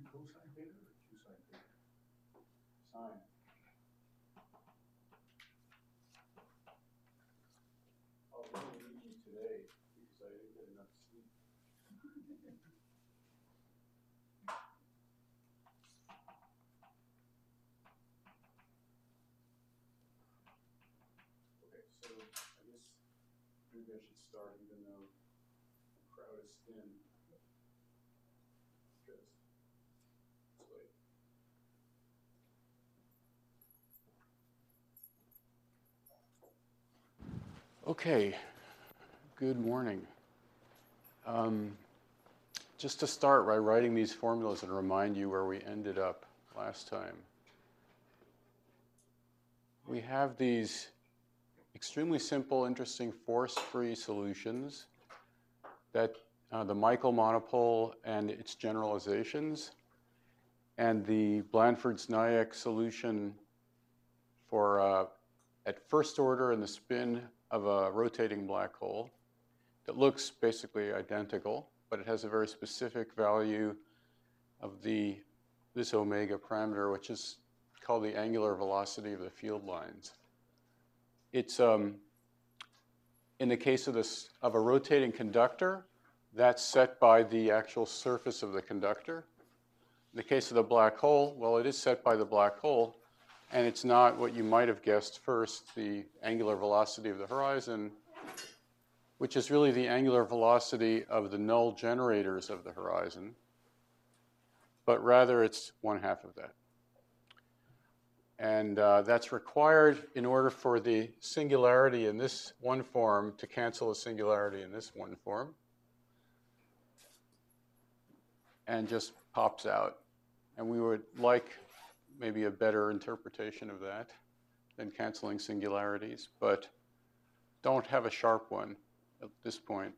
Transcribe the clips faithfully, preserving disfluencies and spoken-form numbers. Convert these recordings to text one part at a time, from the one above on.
cosine theta or two sine theta? Sine. I'll really leave you today because I didn't get enough sleep. Okay, so I guess maybe I should start even though the crowd is thin. Because it's late. Okay, good morning. Um, just to start by writing these formulas and remind you where we ended up last time. We have these extremely simple, interesting force-free solutions that uh, the Michael monopole and its generalizations, and the Blandford-Znayek solution for uh, at first order in the spin of a rotating black hole that looks basically identical, but it has a very specific value of the this omega parameter, which is called the angular velocity of the field lines. It's um, in the case of this of a rotating conductor, that's set by the actual surface of the conductor. In the case of the black hole, well, it is set by the black hole, and it's not what you might have guessed first, the angular velocity of the horizon, which is really the angular velocity of the null generators of the horizon, but rather it's one half of that. And uh, that's required in order for the singularity in this one form to cancel a singularity in this one form, and just pops out. And we would like maybe a better interpretation of that than canceling singularities, but don't have a sharp one at this point.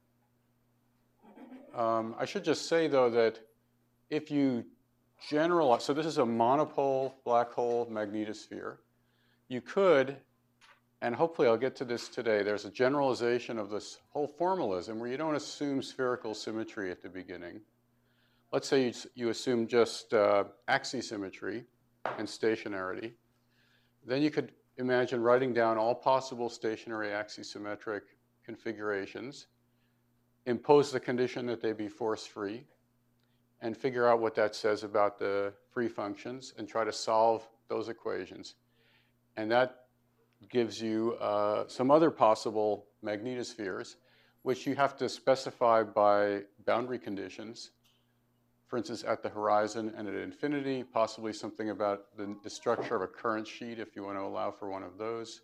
Um, I should just say, though, that if you generalize, so this is a monopole black hole magnetosphere, you could, and hopefully I'll get to this today, there's a generalization of this whole formalism where you don't assume spherical symmetry at the beginning. Let's say you, you assume just uh, axisymmetry and stationarity. Then you could imagine writing down all possible stationary axisymmetric configurations, impose the condition that they be force-free, and figure out what that says about the free functions and try to solve those equations. And that gives you uh, some other possible magnetospheres, which you have to specify by boundary conditions. For instance, at the horizon and at infinity, possibly something about the, the structure of a current sheet if you want to allow for one of those.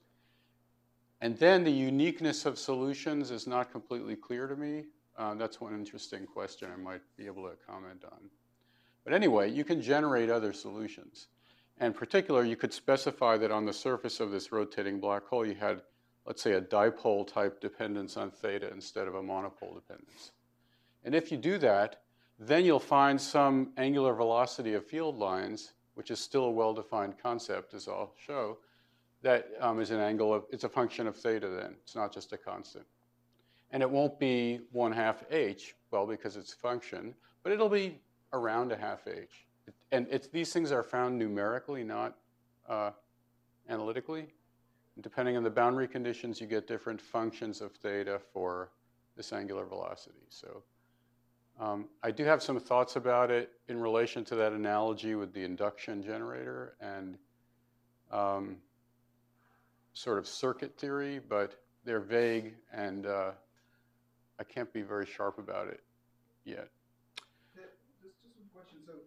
And then the uniqueness of solutions is not completely clear to me. Uh, that's one interesting question I might be able to comment on. But anyway, you can generate other solutions. And in particular, you could specify that on the surface of this rotating black hole, you had, let's say, a dipole type dependence on theta instead of a monopole dependence. And if you do that, then you'll find some angular velocity of field lines, which is still a well-defined concept, as I'll show, that um, is an angle of, it's a function of theta then. It's not just a constant. And it won't be one half h, well, because it's a function, but it'll be around a half h. And it's, these things are found numerically, not uh, analytically. And depending on the boundary conditions, you get different functions of theta for this angular velocity. So um, I do have some thoughts about it in relation to that analogy with the induction generator and um, sort of circuit theory, but they're vague, and uh, I can't be very sharp about it yet. Just, just one question. So,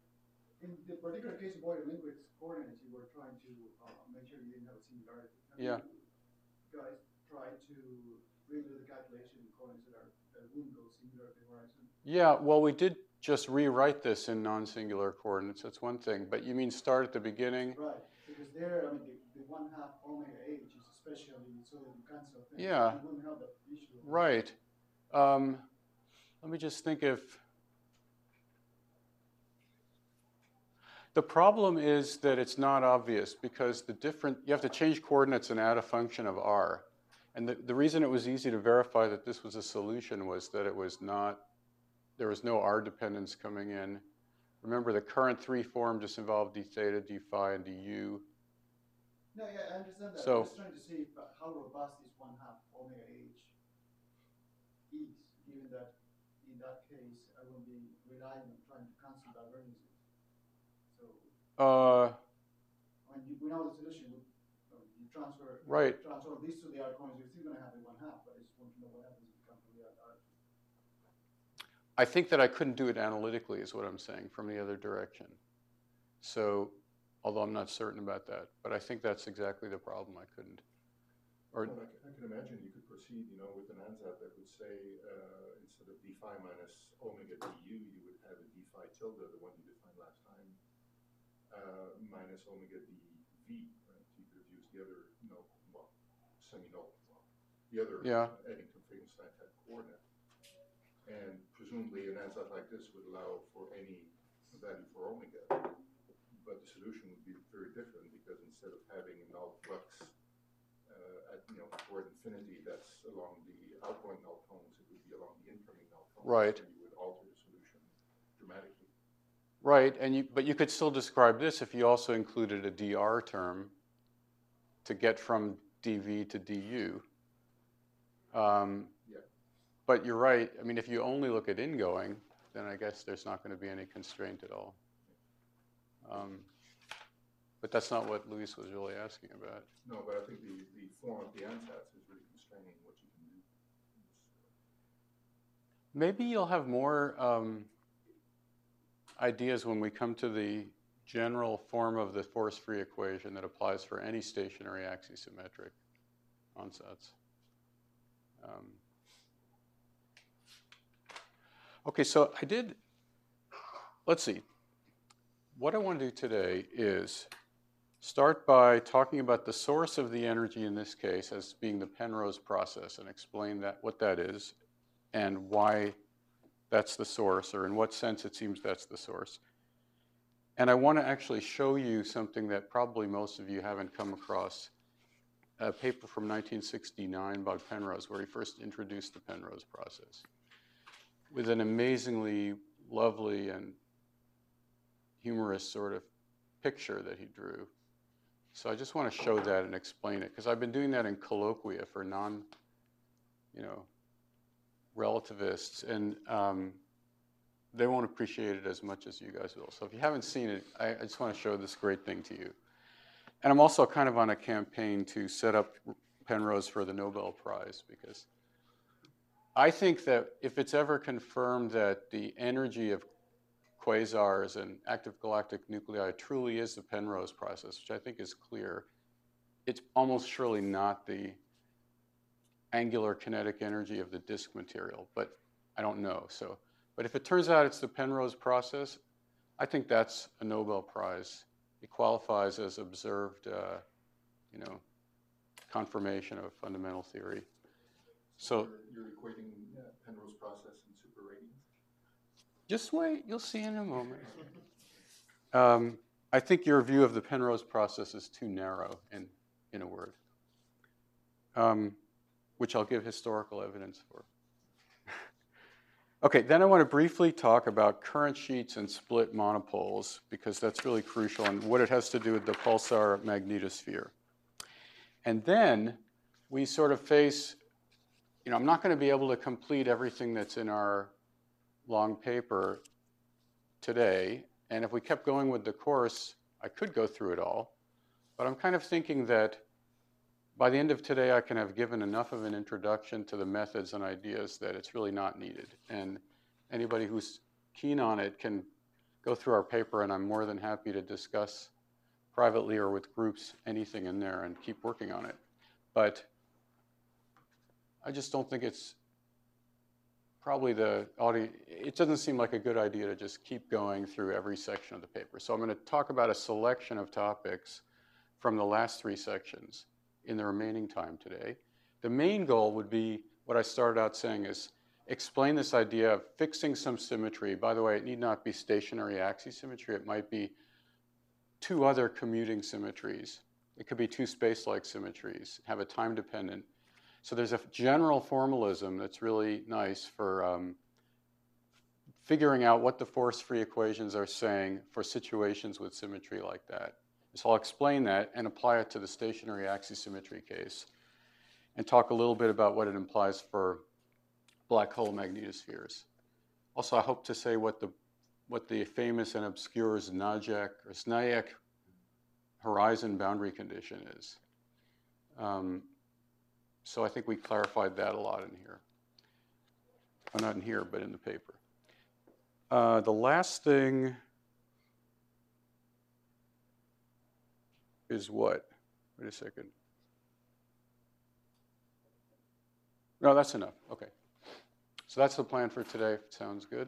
in the particular case of Euler-Lindquist coordinates, you were trying to uh, make sure you didn't have a singularity. Have Yeah. you guys tried to redo the calculation in coordinates that, are, that wouldn't go singular at the horizon? Yeah, well, we did just rewrite this in non-singular coordinates. That's one thing. But you mean start at the beginning? Right, because there, I mean, the, the one half omega h is especially so that you cancel things. Yeah. You wouldn't have that issue. Right. Um, let me just think if... The problem is that it's not obvious because the different, you have to change coordinates and add a function of r. And the, the reason it was easy to verify that this was a solution was that it was not, there was no r dependence coming in remember the current three form just involve d theta, d phi, and du. No, yeah, I understand that. So- I'm just trying to see if, uh, how robust this one half omega h is, given that in that case I will be relying on trying to cancel divergences. So Uh, when you, we know the solution, we, uh, you transfer Right. transfer this to the R coins, you're still going to have a one half, but I just want to know what happens if you come from the other. I think that I couldn't do it analytically is what I'm saying from the other direction. So, although I'm not certain about that, but I think that's exactly the problem. I couldn't. Or Well, I can, I can imagine you could proceed, you know, with an ansatz that would say uh, instead of d phi minus omega du, you would have a d phi tilde, the one you defined last time, uh, minus omega dv, right? You could have used the other null, well, semi-null, well, the other Yeah. uh, Eddington-Finkelstein type coordinate. And presumably an ansatz like this would allow for any value for omega, but the solution would be very different because instead of having a null flux uh, at, you know, toward infinity that's along the outgoing null tones, it would be along the incoming null tones. Right. So you would alter the solution dramatically. right, and you, but you could still describe this if you also included a dr term to get from dv to du. Um, Yeah. But you're right. I mean, if you only look at ingoing, then I guess there's not going to be any constraint at all. Um, but that's not what Luis was really asking about. No, but I think the, the form of the ansatz is really constraining what you can do. Maybe you'll have more um, ideas when we come to the general form of the force-free equation that applies for any stationary axisymmetric ansatz. Um, okay, so I did, let's see. What I want to do today is start by talking about the source of the energy in this case as being the Penrose process and explain that, what that is and why that's the source, or in what sense it seems that's the source. And I want to actually show you something that probably most of you haven't come across, a paper from nineteen sixty-nine about Penrose, where he first introduced the Penrose process, with an amazingly lovely and humorous sort of picture that he drew. So I just want to show that and explain it, because I've been doing that in colloquia for non, you know, relativists, and um, they won't appreciate it as much as you guys will. So if you haven't seen it, I, I just want to show this great thing to you. And I'm also kind of on a campaign to set up Penrose for the Nobel Prize, because I think that if it's ever confirmed that the energy of quasars and active galactic nuclei truly is the Penrose process, which I think is clear, it's almost surely not the angular kinetic energy of the disk material, but I don't know. So, but if it turns out it's the Penrose process, I think that's a Nobel Prize. It qualifies as observed, uh, you know, confirmation of fundamental theory. So you're, you're equating uh, Penrose process and super radiance? Just wait, you'll see in a moment. Um, I think your view of the Penrose process is too narrow, in, in a word, um, which I'll give historical evidence for. Okay, then I want to briefly talk about current sheets and split monopoles, because that's really crucial, and what it has to do with the pulsar magnetosphere. And then we sort of face, you know, I'm not going to be able to complete everything that's in our long paper today, and if we kept going with the course, I could go through it all, but I'm kind of thinking that by the end of today, I can have given enough of an introduction to the methods and ideas that it's really not needed. And anybody who's keen on it can go through our paper, and I'm more than happy to discuss privately or with groups anything in there and keep working on it. But I just don't think it's probably the audience, it doesn't seem like a good idea to just keep going through every section of the paper. So I'm going to talk about a selection of topics from the last three sections in the remaining time today. The main goal would be what I started out saying is explain this idea of fixing some symmetry. By the way, it need not be stationary axisymmetry. It might be two other commuting symmetries. It could be two space-like symmetries, have a time-dependent. So there's a general formalism that's really nice for um, figuring out what the force-free equations are saying for situations with symmetry like that. So I'll explain that and apply it to the stationary axisymmetry case and talk a little bit about what it implies for black hole magnetospheres. Also, I hope to say what the, what the famous and obscure Znajek or Znajek horizon boundary condition is. Um, so I think we clarified that a lot in here. Well, not in here, but in the paper. Uh, the last thing is what? Wait a second. No, that's enough. Okay. So that's the plan for today. Sounds good.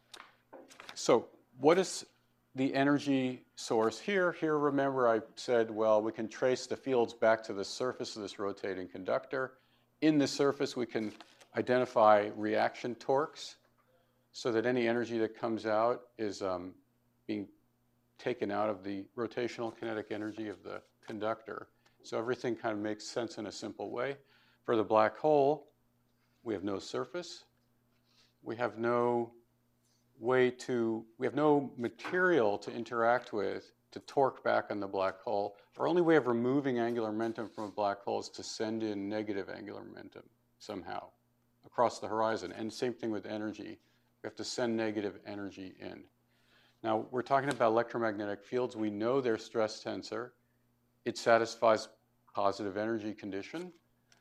So what is the energy source here? Here, remember I said, well, we can trace the fields back to the surface of this rotating conductor. In the surface, we can identify reaction torques so that any energy that comes out is um, being taken out of the rotational kinetic energy of the conductor. So everything kind of makes sense in a simple way. For the black hole, we have no surface. We have no way to, we have no material to interact with to torque back on the black hole. Our only way of removing angular momentum from a black hole is to send in negative angular momentum somehow across the horizon. And same thing with energy. We have to send negative energy in. Now, we're talking about electromagnetic fields. We know their stress tensor. It satisfies positive energy condition.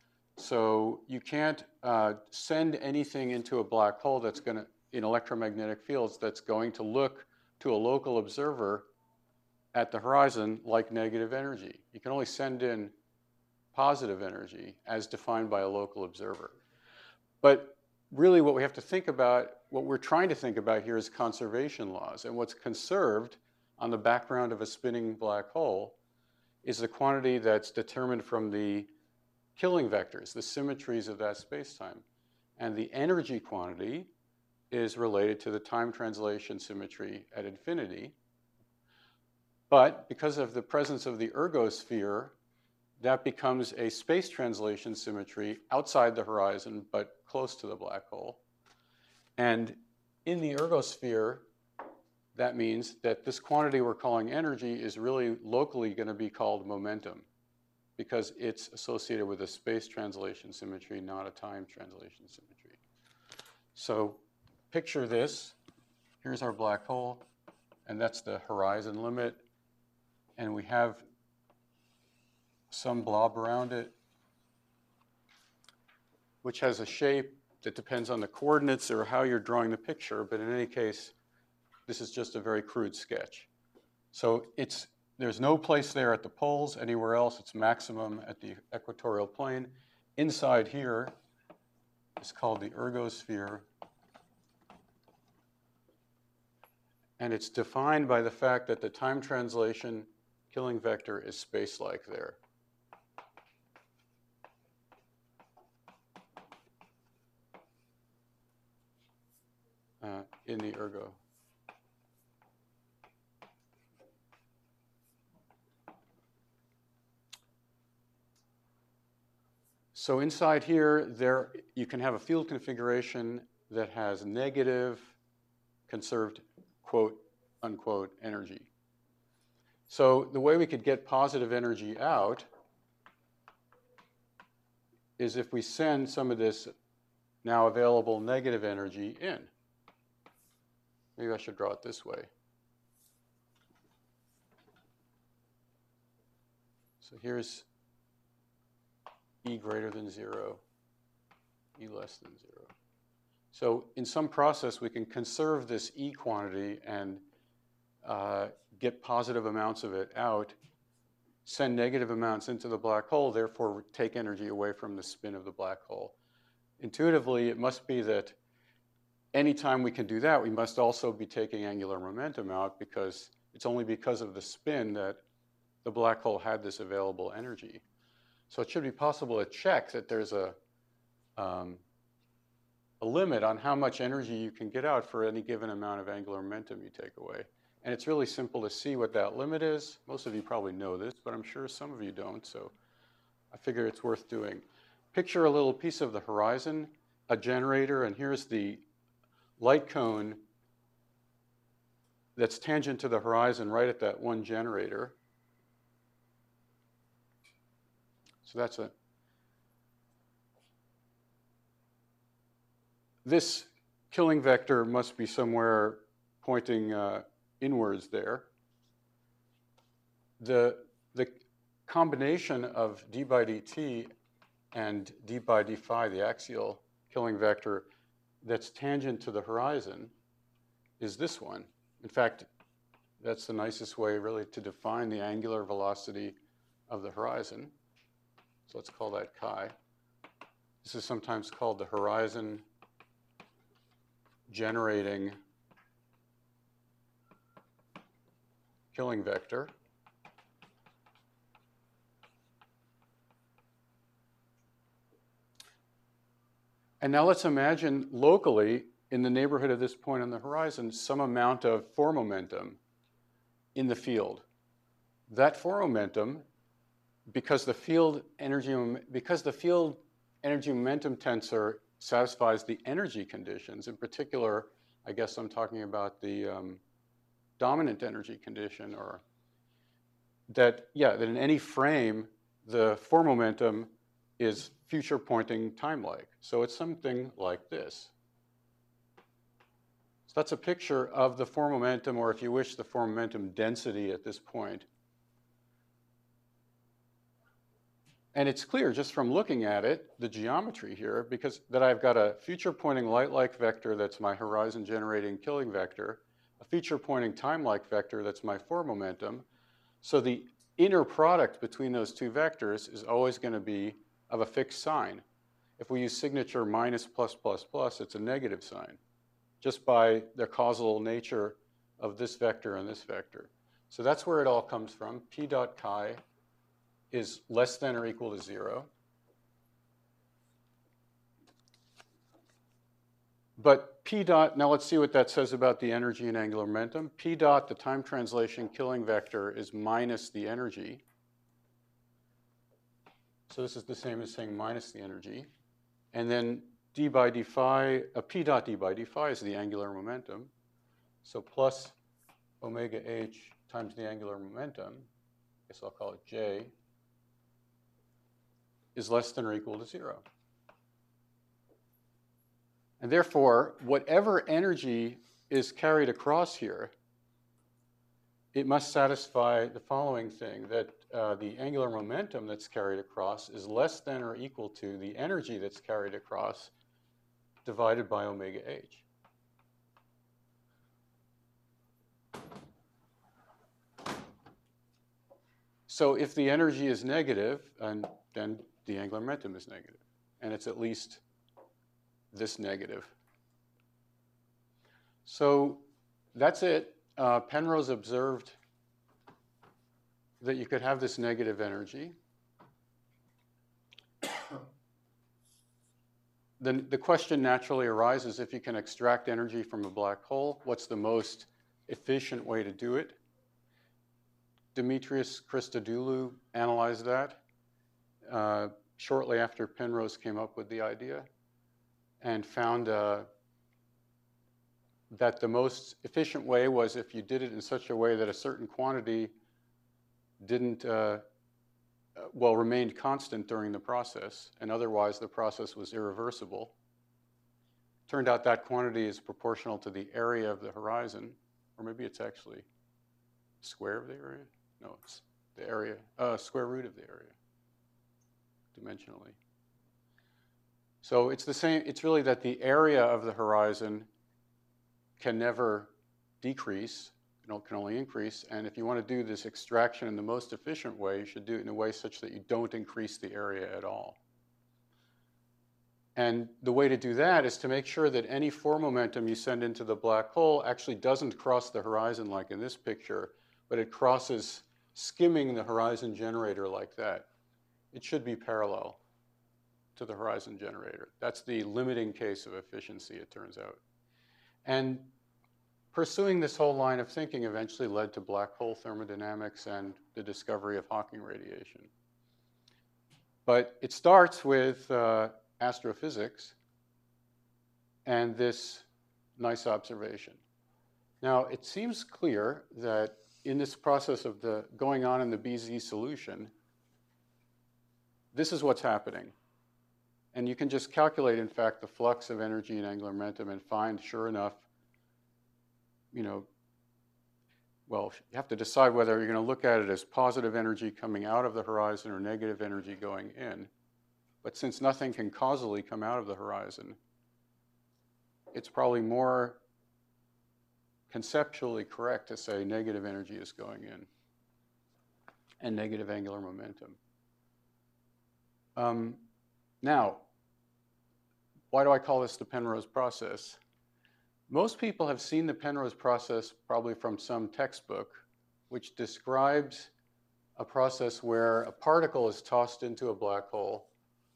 So you can't uh, send anything into a black hole that's going to, in electromagnetic fields, that's going to look to a local observer at the horizon like negative energy. You can only send in positive energy as defined by a local observer. But really what we have to think about, what we're trying to think about here is conservation laws. And what's conserved on the background of a spinning black hole is the quantity that's determined from the killing vectors, the symmetries of that space-time. And the energy quantity is related to the time translation symmetry at infinity. But because of the presence of the ergosphere, that becomes a space translation symmetry outside the horizon, but close to the black hole. And in the ergosphere, that means that this quantity we're calling energy is really locally going to be called momentum because it's associated with a space translation symmetry, not a time translation symmetry. So picture this. Here's our black hole, and that's the horizon limit. And we have some blob around it, which has a shape that depends on the coordinates or how you're drawing the picture. But in any case, this is just a very crude sketch. So it's, there's no place there at the poles. Anywhere else, it's maximum at the equatorial plane. Inside here is called the ergosphere. And it's defined by the fact that the time translation killing vector is space-like there. Uh, in the ergo. So inside here, there you can have a field configuration that has negative conserved quote unquote energy. So the way we could get positive energy out is if we send some of this now available negative energy in. Maybe I should draw it this way. So here's E greater than zero, E less than zero. So in some process, we can conserve this E quantity and uh, get positive amounts of it out, send negative amounts into the black hole, therefore take energy away from the spin of the black hole. Intuitively, it must be that anytime we can do that, we must also be taking angular momentum out because it's only because of the spin that the black hole had this available energy. So it should be possible to check that there's a, um, a limit on how much energy you can get out for any given amount of angular momentum you take away. And it's really simple to see what that limit is. Most of you probably know this, but I'm sure some of you don't, so I figure it's worth doing. Picture a little piece of the horizon, a generator, and here's the light cone that's tangent to the horizon right at that one generator. So that's a, this killing vector must be somewhere pointing uh, inwards there. The, the combination of d by dt and d by d phi, the axial killing vector that's tangent to the horizon, is this one. In fact, that's the nicest way really to define the angular velocity of the horizon. So let's call that chi. This is sometimes called the horizon generating killing vector. And now let's imagine locally, in the neighborhood of this point on the horizon, some amount of form momentum in the field. That form momentum, because the field energy, because the field energy momentum tensor satisfies the energy conditions, in particular, I guess I'm talking about the um, dominant energy condition, or that, yeah, that in any frame, the form momentum is future pointing time-like. So it's something like this. So that's a picture of the form momentum, or if you wish, the form momentum density at this point. And it's clear just from looking at it, the geometry here, because that I've got a future pointing light-like vector that's my horizon generating killing vector, a future pointing time-like vector that's my form momentum. So the inner product between those two vectors is always going to be of a fixed sign. If we use signature minus plus plus plus, it's a negative sign, just by the causal nature of this vector and this vector. So that's where it all comes from. P dot chi is less than or equal to zero. But P dot, now let's see what that says about the energy and angular momentum. P dot, the time translation killing vector, is minus the energy. So this is the same as saying minus the energy. And then d by d phi, uh, P dot d by d phi is the angular momentum. So plus omega h times the angular momentum, I guess I'll call it J, is less than or equal to zero. And therefore, whatever energy is carried across here, it must satisfy the following thing, that uh, the angular momentum that's carried across is less than or equal to the energy that's carried across divided by omega h. So if the energy is negative, and then the angular momentum is negative, and it's at least this negative. So that's it. Uh, Penrose observed that you could have this negative energy. Then the question naturally arises, if you can extract energy from a black hole, what's the most efficient way to do it? Demetrius Christodoulou analyzed that uh, shortly after Penrose came up with the idea, and found uh, that the most efficient way was if you did it in such a way that a certain quantity didn't, uh, well, remained constant during the process, and otherwise the process was irreversible. Turned out that quantity is proportional to the area of the horizon, or maybe it's actually square of the area? No, it's the area, uh, square root of the area, dimensionally. So it's the same, it's really that the area of the horizon can never decrease, you know, can only increase. And if you want to do this extraction in the most efficient way, you should do it in a way such that you don't increase the area at all. And the way to do that is to make sure that any form momentum you send into the black hole actually doesn't cross the horizon like in this picture, but it crosses skimming the horizon generator like that. It should be parallel to the horizon generator. That's the limiting case of efficiency, it turns out. And pursuing this whole line of thinking eventually led to black hole thermodynamics and the discovery of Hawking radiation. But it starts with uh, astrophysics and this nice observation. Now, it seems clear that in this process of the going on in the B Z solution, this is what's happening. And you can just calculate, in fact, the flux of energy and angular momentum and find, sure enough, you know, well, you have to decide whether you're going to look at it as positive energy coming out of the horizon or negative energy going in. But since nothing can causally come out of the horizon, it's probably more conceptually correct to say negative energy is going in and negative angular momentum. Um, now, why do I call this the Penrose process? Most people have seen the Penrose process probably from some textbook, which describes a process where a particle is tossed into a black hole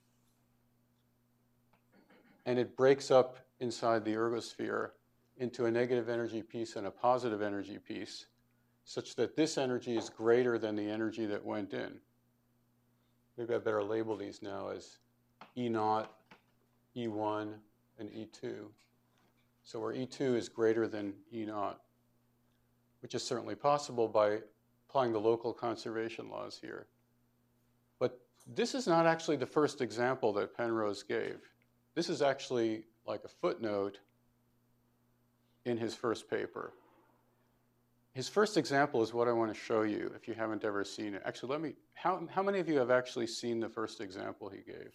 and it breaks up inside the ergosphere into a negative energy piece and a positive energy piece, such that this energy is greater than the energy that went in. Maybe I better label these now as E naught, E one, and E two. So where E two is greater than E naught, which is certainly possible by applying the local conservation laws here. But this is not actually the first example that Penrose gave. This is actually like a footnote in his first paper. His first example is what I want to show you if you haven't ever seen it. Actually, let me, how, how many of you have actually seen the first example he gave?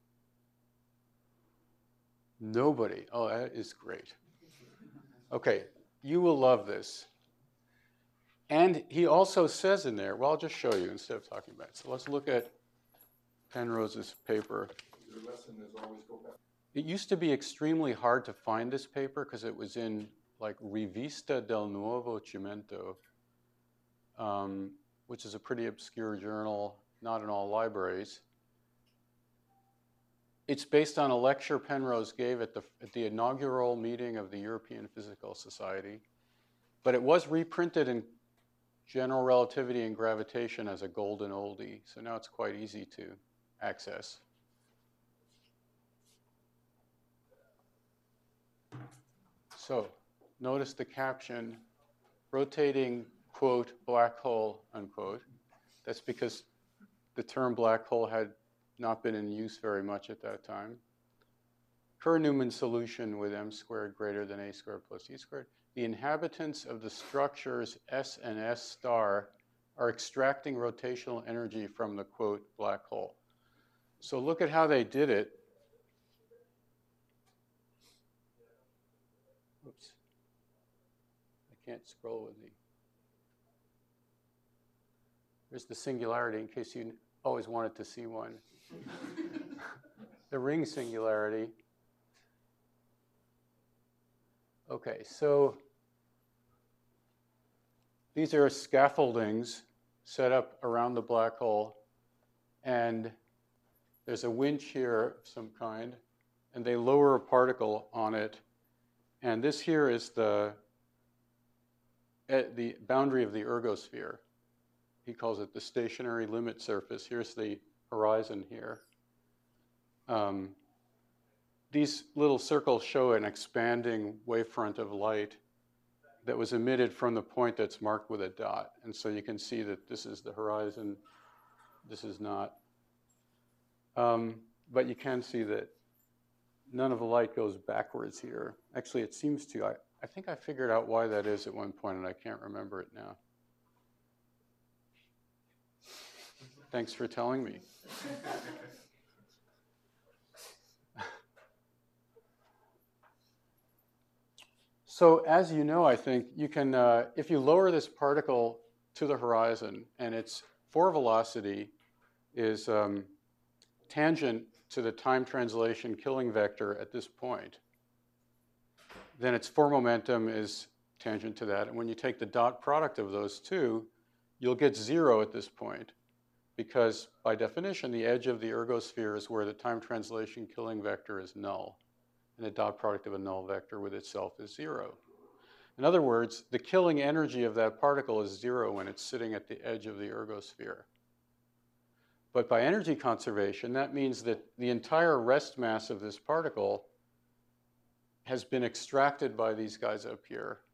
Nobody. Oh, that is great. Okay, you will love this. And he also says in there, well, I'll just show you instead of talking about it. So let's look at Penrose's paper. Your lesson is always go back. It used to be extremely hard to find this paper because it was in like Rivista del Nuovo Cimento, um, which is a pretty obscure journal, not in all libraries. It's based on a lecture Penrose gave at the, at the inaugural meeting of the European Physical Society, but it was reprinted in General Relativity and Gravitation as a golden oldie, so now it's quite easy to access. So notice the caption, rotating, quote, black hole, unquote. That's because the term black hole had not been in use very much at that time. Kerr-Newman solution with m squared greater than a squared plus e squared. The inhabitants of the structures S and S star are extracting rotational energy from the, quote, black hole. So look at how they did it. Oops. I can't scroll with the. There's the singularity in case you always wanted to see one. The ring singularity. Okay, so these are scaffoldings set up around the black hole, and there's a winch here of some kind, and they lower a particle on it, and this here is the, the boundary of the ergosphere. He calls it the stationary limit surface. Here's the horizon here. Um, these little circles show an expanding wavefront of light that was emitted from the point that's marked with a dot. And so you can see that this is the horizon, this is not. Um, but you can see that none of the light goes backwards here. Actually, it seems to. I, I think I figured out why that is at one point, and I can't remember it now. Thanks for telling me. So as you know, I think you can, uh, if you lower this particle to the horizon and its four velocity is um, tangent to the time translation killing vector at this point, then its four momentum is tangent to that. And when you take the dot product of those two, you'll get zero at this point, because by definition, the edge of the ergosphere is where the time translation killing vector is null, and the dot product of a null vector with itself is zero. In other words, the killing energy of that particle is zero when it's sitting at the edge of the ergosphere. But by energy conservation, that means that the entire rest mass of this particle has been extracted by these guys up here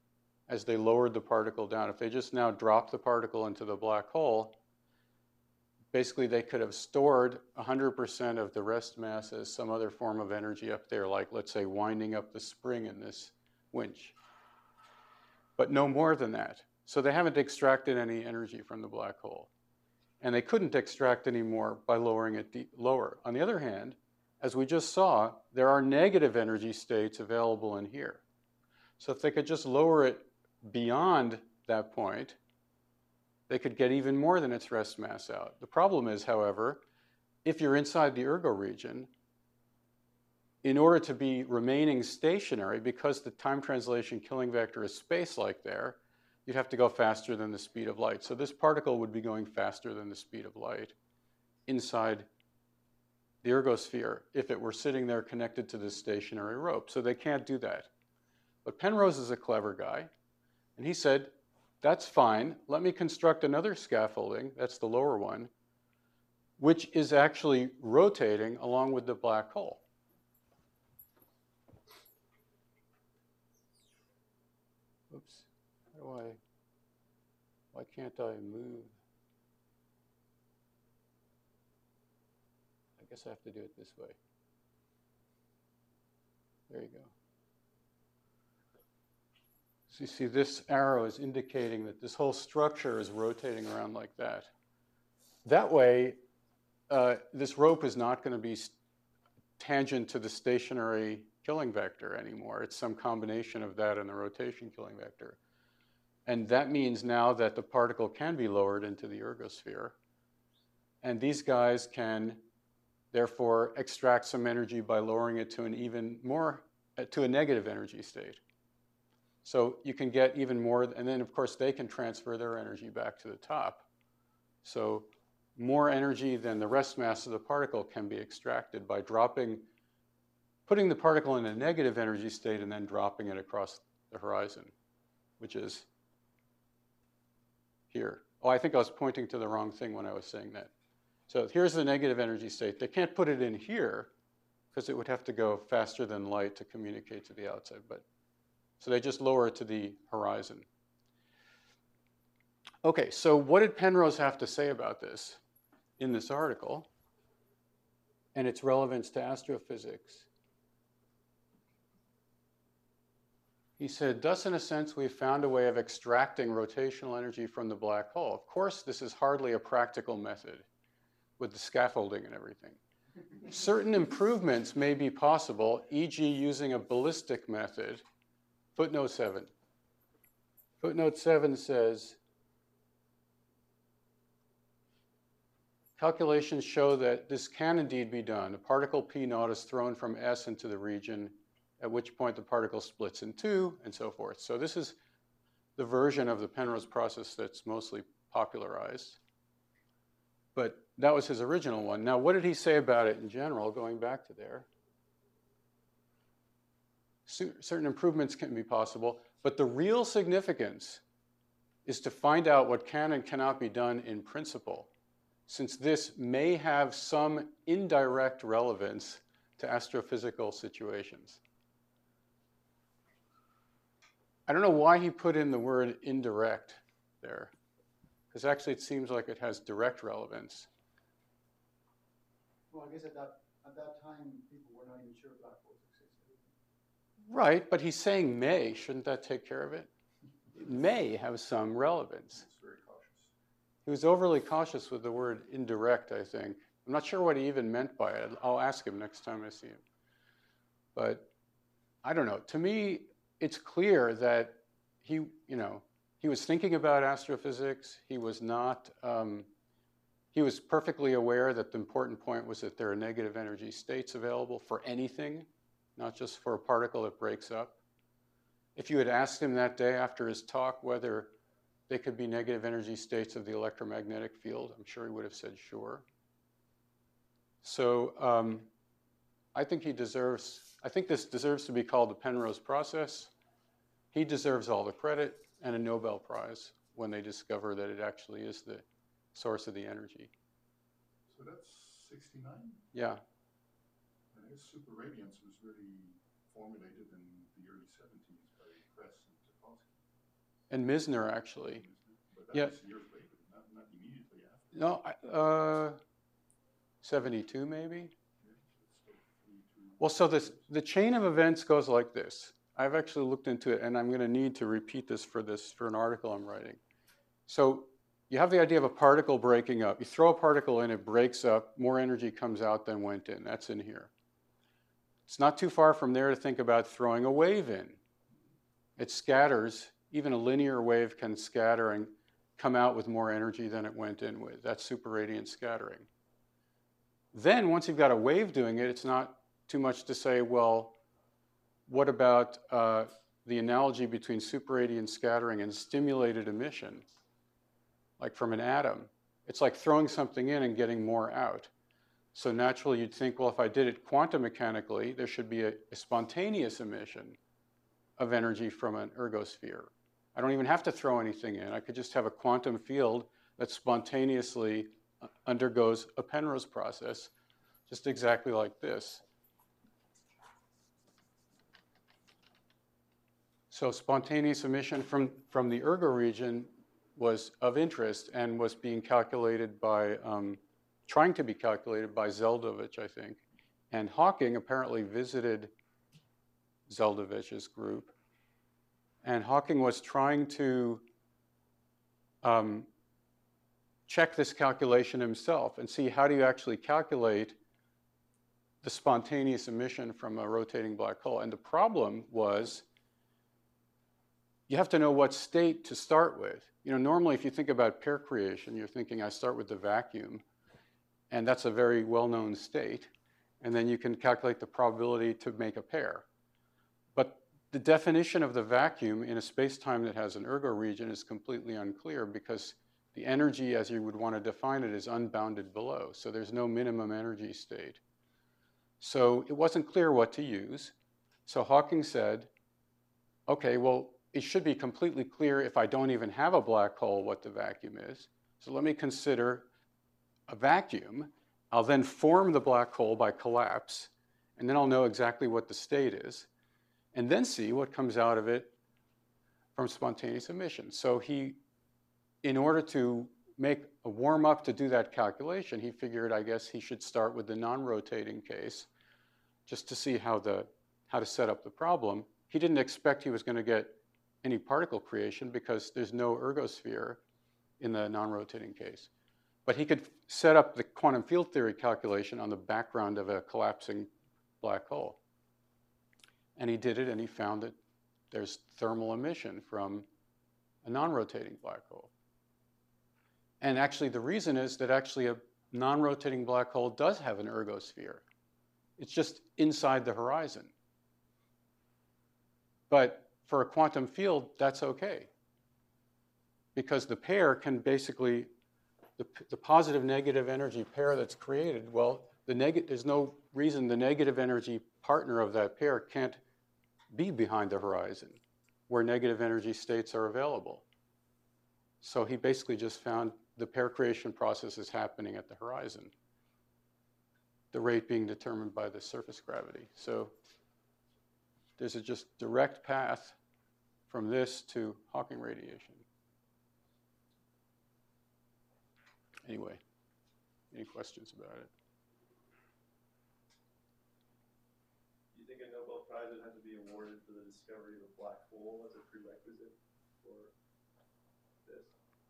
as they lowered the particle down. If they just now dropped the particle into the black hole, basically they could have stored one hundred percent of the rest mass as some other form of energy up there, like let's say winding up the spring in this winch. But no more than that. So they haven't extracted any energy from the black hole. And they couldn't extract any more by lowering it deep, lower. On the other hand, as we just saw, there are negative energy states available in here. So if they could just lower it beyond that point, they could get even more than its rest mass out. The problem is, however, if you're inside the ergo region, in order to be remaining stationary, because the time translation killing vector is space-like there, you'd have to go faster than the speed of light. So this particle would be going faster than the speed of light inside the ergosphere if it were sitting there connected to this stationary rope. So they can't do that. But Penrose is a clever guy, and he said, that's fine. Let me construct another scaffolding, that's the lower one, which is actually rotating along with the black hole. Oops, how do I, why can't I move? I guess I have to do it this way. There you go. So you see this arrow is indicating that this whole structure is rotating around like that. That way, uh, this rope is not going to be tangent to the stationary killing vector anymore. It's some combination of that and the rotation killing vector. And that means now that the particle can be lowered into the ergosphere. And these guys can, therefore, extract some energy by lowering it to an even more, uh, to a negative energy state. So you can get even more, and then of course they can transfer their energy back to the top. So more energy than the rest mass of the particle can be extracted by dropping, putting the particle in a negative energy state and then dropping it across the horizon, which is here. Oh, I think I was pointing to the wrong thing when I was saying that. So here's the negative energy state. They can't put it in here because it would have to go faster than light to communicate to the outside. But so they just lower it to the horizon. Okay, so what did Penrose have to say about this in this article and its relevance to astrophysics? He said, thus in a sense we've found a way of extracting rotational energy from the black hole. Of course, this is hardly a practical method with the scaffolding and everything. Certain improvements may be possible, for example using a ballistic method. Footnote seven. Footnote seven says, calculations show that this can indeed be done. A particle P naught is thrown from S into the region, at which point the particle splits in two, and so forth. So this is the version of the Penrose process that's mostly popularized. But that was his original one. Now, what did he say about it in general, going back to there? Certain improvements can be possible, but the real significance is to find out what can and cannot be done in principle, since this may have some indirect relevance to astrophysical situations. I don't know why he put in the word indirect there, because actually it seems like it has direct relevance. Well, I guess at that, at that time, people were not even sure black holes existed. Right, but he's saying may. Shouldn't that take care of it? It may have some relevance. He's very cautious. He was overly cautious with the word indirect, I think. I'm not sure what he even meant by it. I'll ask him next time I see him. But I don't know. To me, it's clear that he, you know, he was thinking about astrophysics. He was not, um, he was perfectly aware that the important point was that there are negative energy states available for anything, not just for a particle that breaks up. If you had asked him that day after his talk whether they could be negative energy states of the electromagnetic field, I'm sure he would have said sure. So um, I think he deserves, I think this deserves to be called the Penrose process. He deserves all the credit and a Nobel Prize when they discover that it actually is the source of the energy. So that's sixty-nine? Yeah. I guess superradiance was really formulated in the early seventies by Kress and Topolsky. and Misner, actually. But Yeah. that was years later, not, not immediately after. No, I- uh, seventy-two maybe? Well, so this, the chain of events goes like this. I've actually looked into it, and I'm going to need to repeat this for this for an article I'm writing. So you have the idea of a particle breaking up. You throw a particle in, it breaks up, more energy comes out than went in. That's in here. It's not too far from there to think about throwing a wave in. It scatters. Even a linear wave can scatter and come out with more energy than it went in with. That's superradiant scattering. Then once you've got a wave doing it, it's not too much to say, well, what about uh, the analogy between superradiant scattering and stimulated emission, like from an atom? It's like throwing something in and getting more out. So naturally you'd think, well, if I did it quantum mechanically, there should be a, a spontaneous emission of energy from an ergosphere. I don't even have to throw anything in. I could just have a quantum field that spontaneously undergoes a Penrose process, just exactly like this. So spontaneous emission from, from the ergo region was of interest and was being calculated by, um, trying to be calculated by Zeldovich, I think. And Hawking apparently visited Zeldovich's group. And Hawking was trying to um, check this calculation himself and see how do you actually calculate the spontaneous emission from a rotating black hole. And the problem was you have to know what state to start with. You know, normally if you think about pair creation, you're thinking I start with the vacuum, and that's a very well-known state, and then you can calculate the probability to make a pair. But the definition of the vacuum in a space-time that has an ergo region is completely unclear because the energy as you would want to define it is unbounded below. So there's no minimum energy state. So it wasn't clear what to use. So Hawking said, okay, well, it should be completely clear if I don't even have a black hole what the vacuum is. So let me consider a vacuum. I'll then form the black hole by collapse, and then I'll know exactly what the state is, and then see what comes out of it from spontaneous emission. So he, in order to make a warm-up to do that calculation, he figured, I guess, he should start with the non-rotating case just to see how, the, how to set up the problem. He didn't expect he was going to get any particle creation because there's no ergosphere in the non-rotating case. But he could set up the quantum field theory calculation on the background of a collapsing black hole. And he did it, and he found that there's thermal emission from a non-rotating black hole. And actually, the reason is that actually a non-rotating black hole does have an ergosphere. It's just inside the horizon. But for a quantum field, that's okay. Because the pair can basically, the, the positive-negative energy pair that's created, well, the neg- there's no reason the negative energy partner of that pair can't be behind the horizon, where negative energy states are available. So he basically just found the pair creation process is happening at the horizon, the rate being determined by the surface gravity. So there's a just direct path from this to Hawking radiation. Anyway, any questions about it? Do you think a Nobel Prize would have to be awarded for the discovery of a black hole as a prerequisite for this?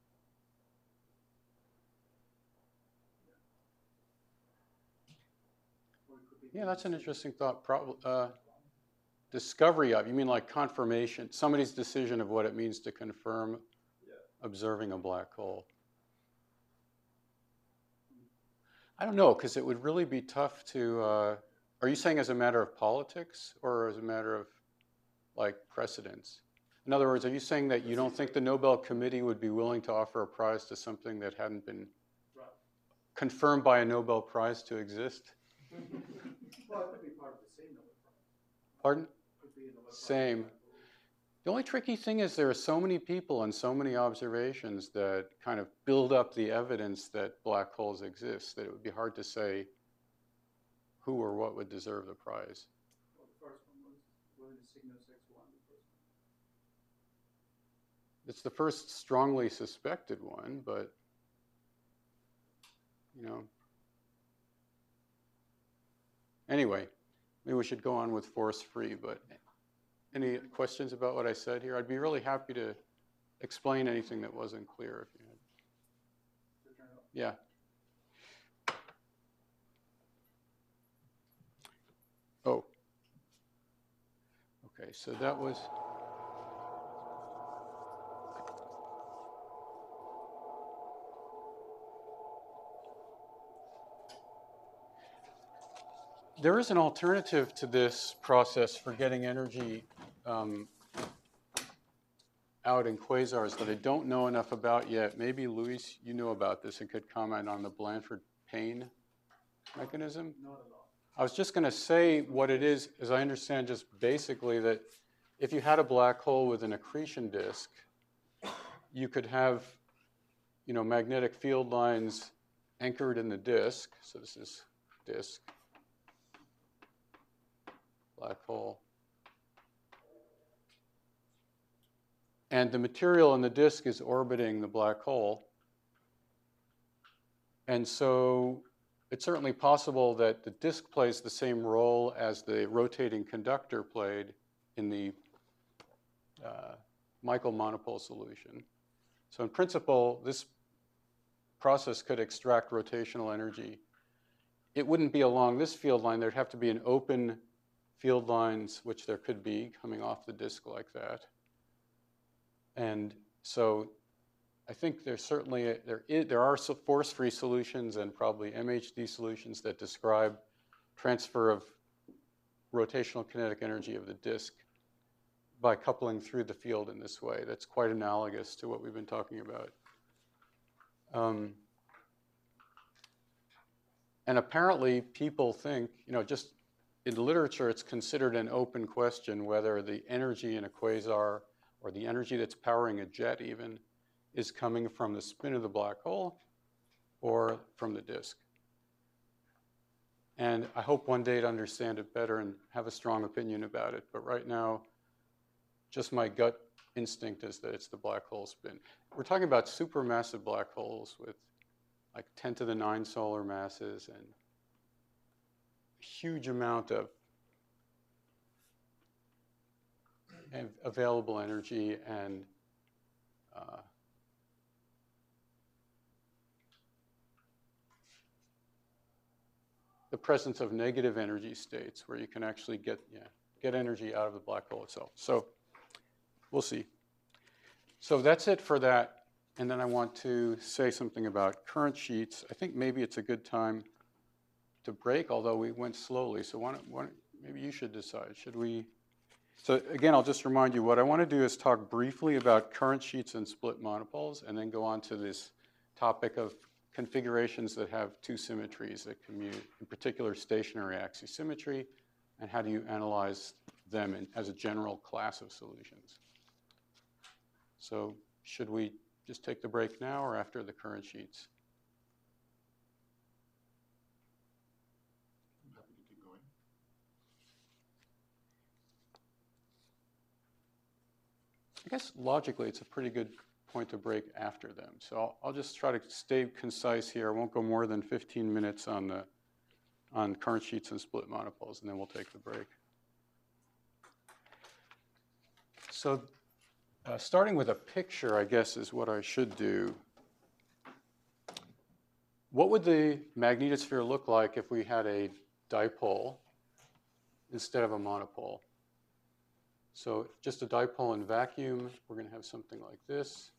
Yeah, that's an interesting thought. Prob- uh, discovery of, you mean like confirmation, somebody's decision of what it means to confirm Yeah. observing a black hole. I don't know, because it would really be tough to, uh, are you saying as a matter of politics or as a matter of like precedence? In other words, are you saying that you don't think the Nobel Committee would be willing to offer a prize to something that hadn't been Right. confirmed by a Nobel Prize to exist? Well, it could be part of the same Nobel Prize. Pardon? Could be a Nobel Prize. Same. The only tricky thing is there are so many people and so many observations that kind of build up the evidence that black holes exist that it would be hard to say who or what would deserve the prize. Well, the first one was William Cygnus X one, the first one. it's the first strongly suspected one, but, you know. Anyway, maybe we should go on with force-free, but any questions about what I said here? I'd be really happy to explain anything that wasn't clear if you had. Yeah. Oh. Okay, so that was. There is an alternative to this process for getting energy um, out in quasars that I don't know enough about yet. Maybe, Luis, you know about this and could comment on the Blanford-Payne mechanism? Not at all. I was just going to say what it is, as I understand, just basically that if you had a black hole with an accretion disk, you could have, you know, magnetic field lines anchored in the disk. So this is disk, black hole. And the material in the disk is orbiting the black hole. And so it's certainly possible that the disk plays the same role as the rotating conductor played in the uh, Michael monopole solution. So in principle, this process could extract rotational energy. It wouldn't be along this field line. There'd have to be an open field lines, which there could be coming off the disk like that. And so I think there's certainly, a, there, is, there are force-free solutions and probably M H D solutions that describe transfer of rotational kinetic energy of the disk by coupling through the field in this way. That's quite analogous to what we've been talking about. Um, and apparently people think, you know, just in the literature, it's considered an open question whether the energy in a quasar or the energy that's powering a jet even is coming from the spin of the black hole or from the disk. And I hope one day to understand it better and have a strong opinion about it. But right now, just my gut instinct is that it's the black hole spin. We're talking about supermassive black holes with like ten to the nine solar masses and a huge amount of available energy and uh, the presence of negative energy states where you can actually get, yeah, get energy out of the black hole itself. So we'll see. So that's it for that. And then I want to say something about current sheets. I think maybe it's a good time to break, although we went slowly. So why don't, why don't, maybe you should decide. Should we? So again, I'll just remind you, what I want to do is talk briefly about current sheets and split monopoles, and then go on to this topic of configurations that have two symmetries that commute, in particular stationary axisymmetry, and how do you analyze them in, as a general class of solutions. So should we just take the break now or after the current sheets? I'm happy to keep going. I guess logically it's a pretty good point to break after them. So I'll, I'll just try to stay concise here. I won't go more than fifteen minutes on the on current sheets and split monopoles, and then we'll take the break. So uh, starting with a picture, I guess, is what I should do. What would the magnetosphere look like if we had a dipole instead of a monopole? So just a dipole in vacuum, we're going to have something like this.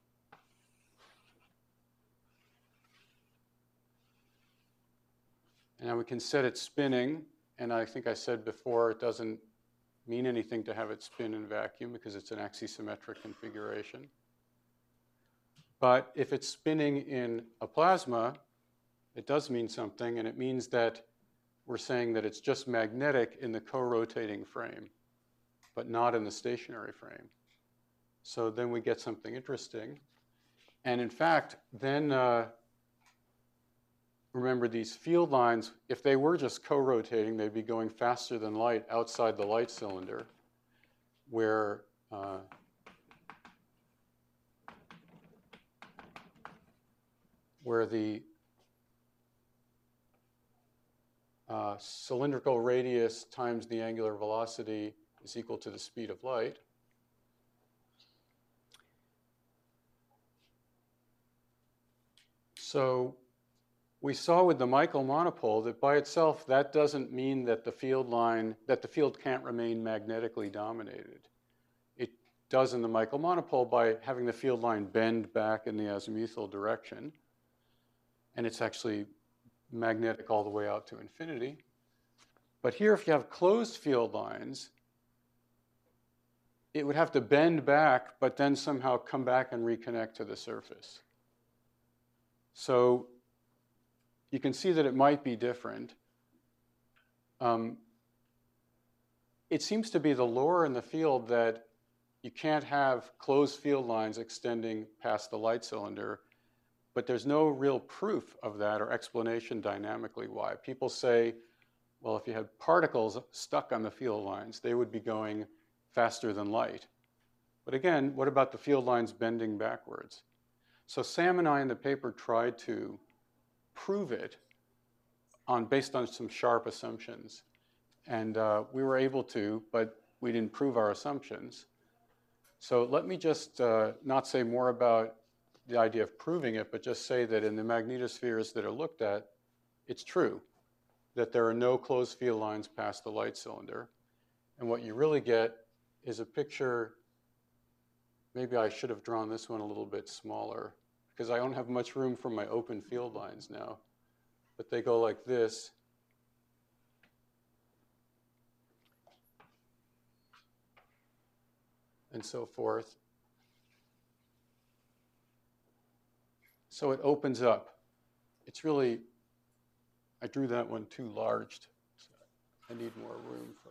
And now we can set it spinning, and I think I said before it doesn't mean anything to have it spin in vacuum because it's an axisymmetric configuration. But if it's spinning in a plasma, it does mean something, and it means that we're saying that it's just magnetic in the co-rotating frame, but not in the stationary frame. So then we get something interesting. And in fact, then uh, remember these field lines, if they were just co-rotating, they'd be going faster than light outside the light cylinder, where uh, the uh, cylindrical radius times the angular velocity is equal to the speed of light. So we saw with the Michael monopole that by itself, that doesn't mean that the field line, that the field can't remain magnetically dominated. It does in the Michael monopole by having the field line bend back in the azimuthal direction. And it's actually magnetic all the way out to infinity. But here, if you have closed field lines, it would have to bend back, but then somehow come back and reconnect to the surface. So you can see that it might be different. Um, it seems to be the lore in the field that you can't have closed field lines extending past the light cylinder, but there's no real proof of that or explanation dynamically why. People say, well, if you had particles stuck on the field lines, they would be going faster than light. But again, what about the field lines bending backwards? So Sam and I in the paper tried to prove it on, based on some sharp assumptions. And uh, we were able to, but we didn't prove our assumptions. So let me just uh, not say more about the idea of proving it, but just say that in the magnetospheres that are looked at, it's true that there are no closed field lines past the light cylinder. And what you really get is a picture. Maybe I should have drawn this one a little bit smaller because I don't have much room for my open field lines now. But they go like this. And so forth. So it opens up. It's really, I drew that one too large. So I need more room for.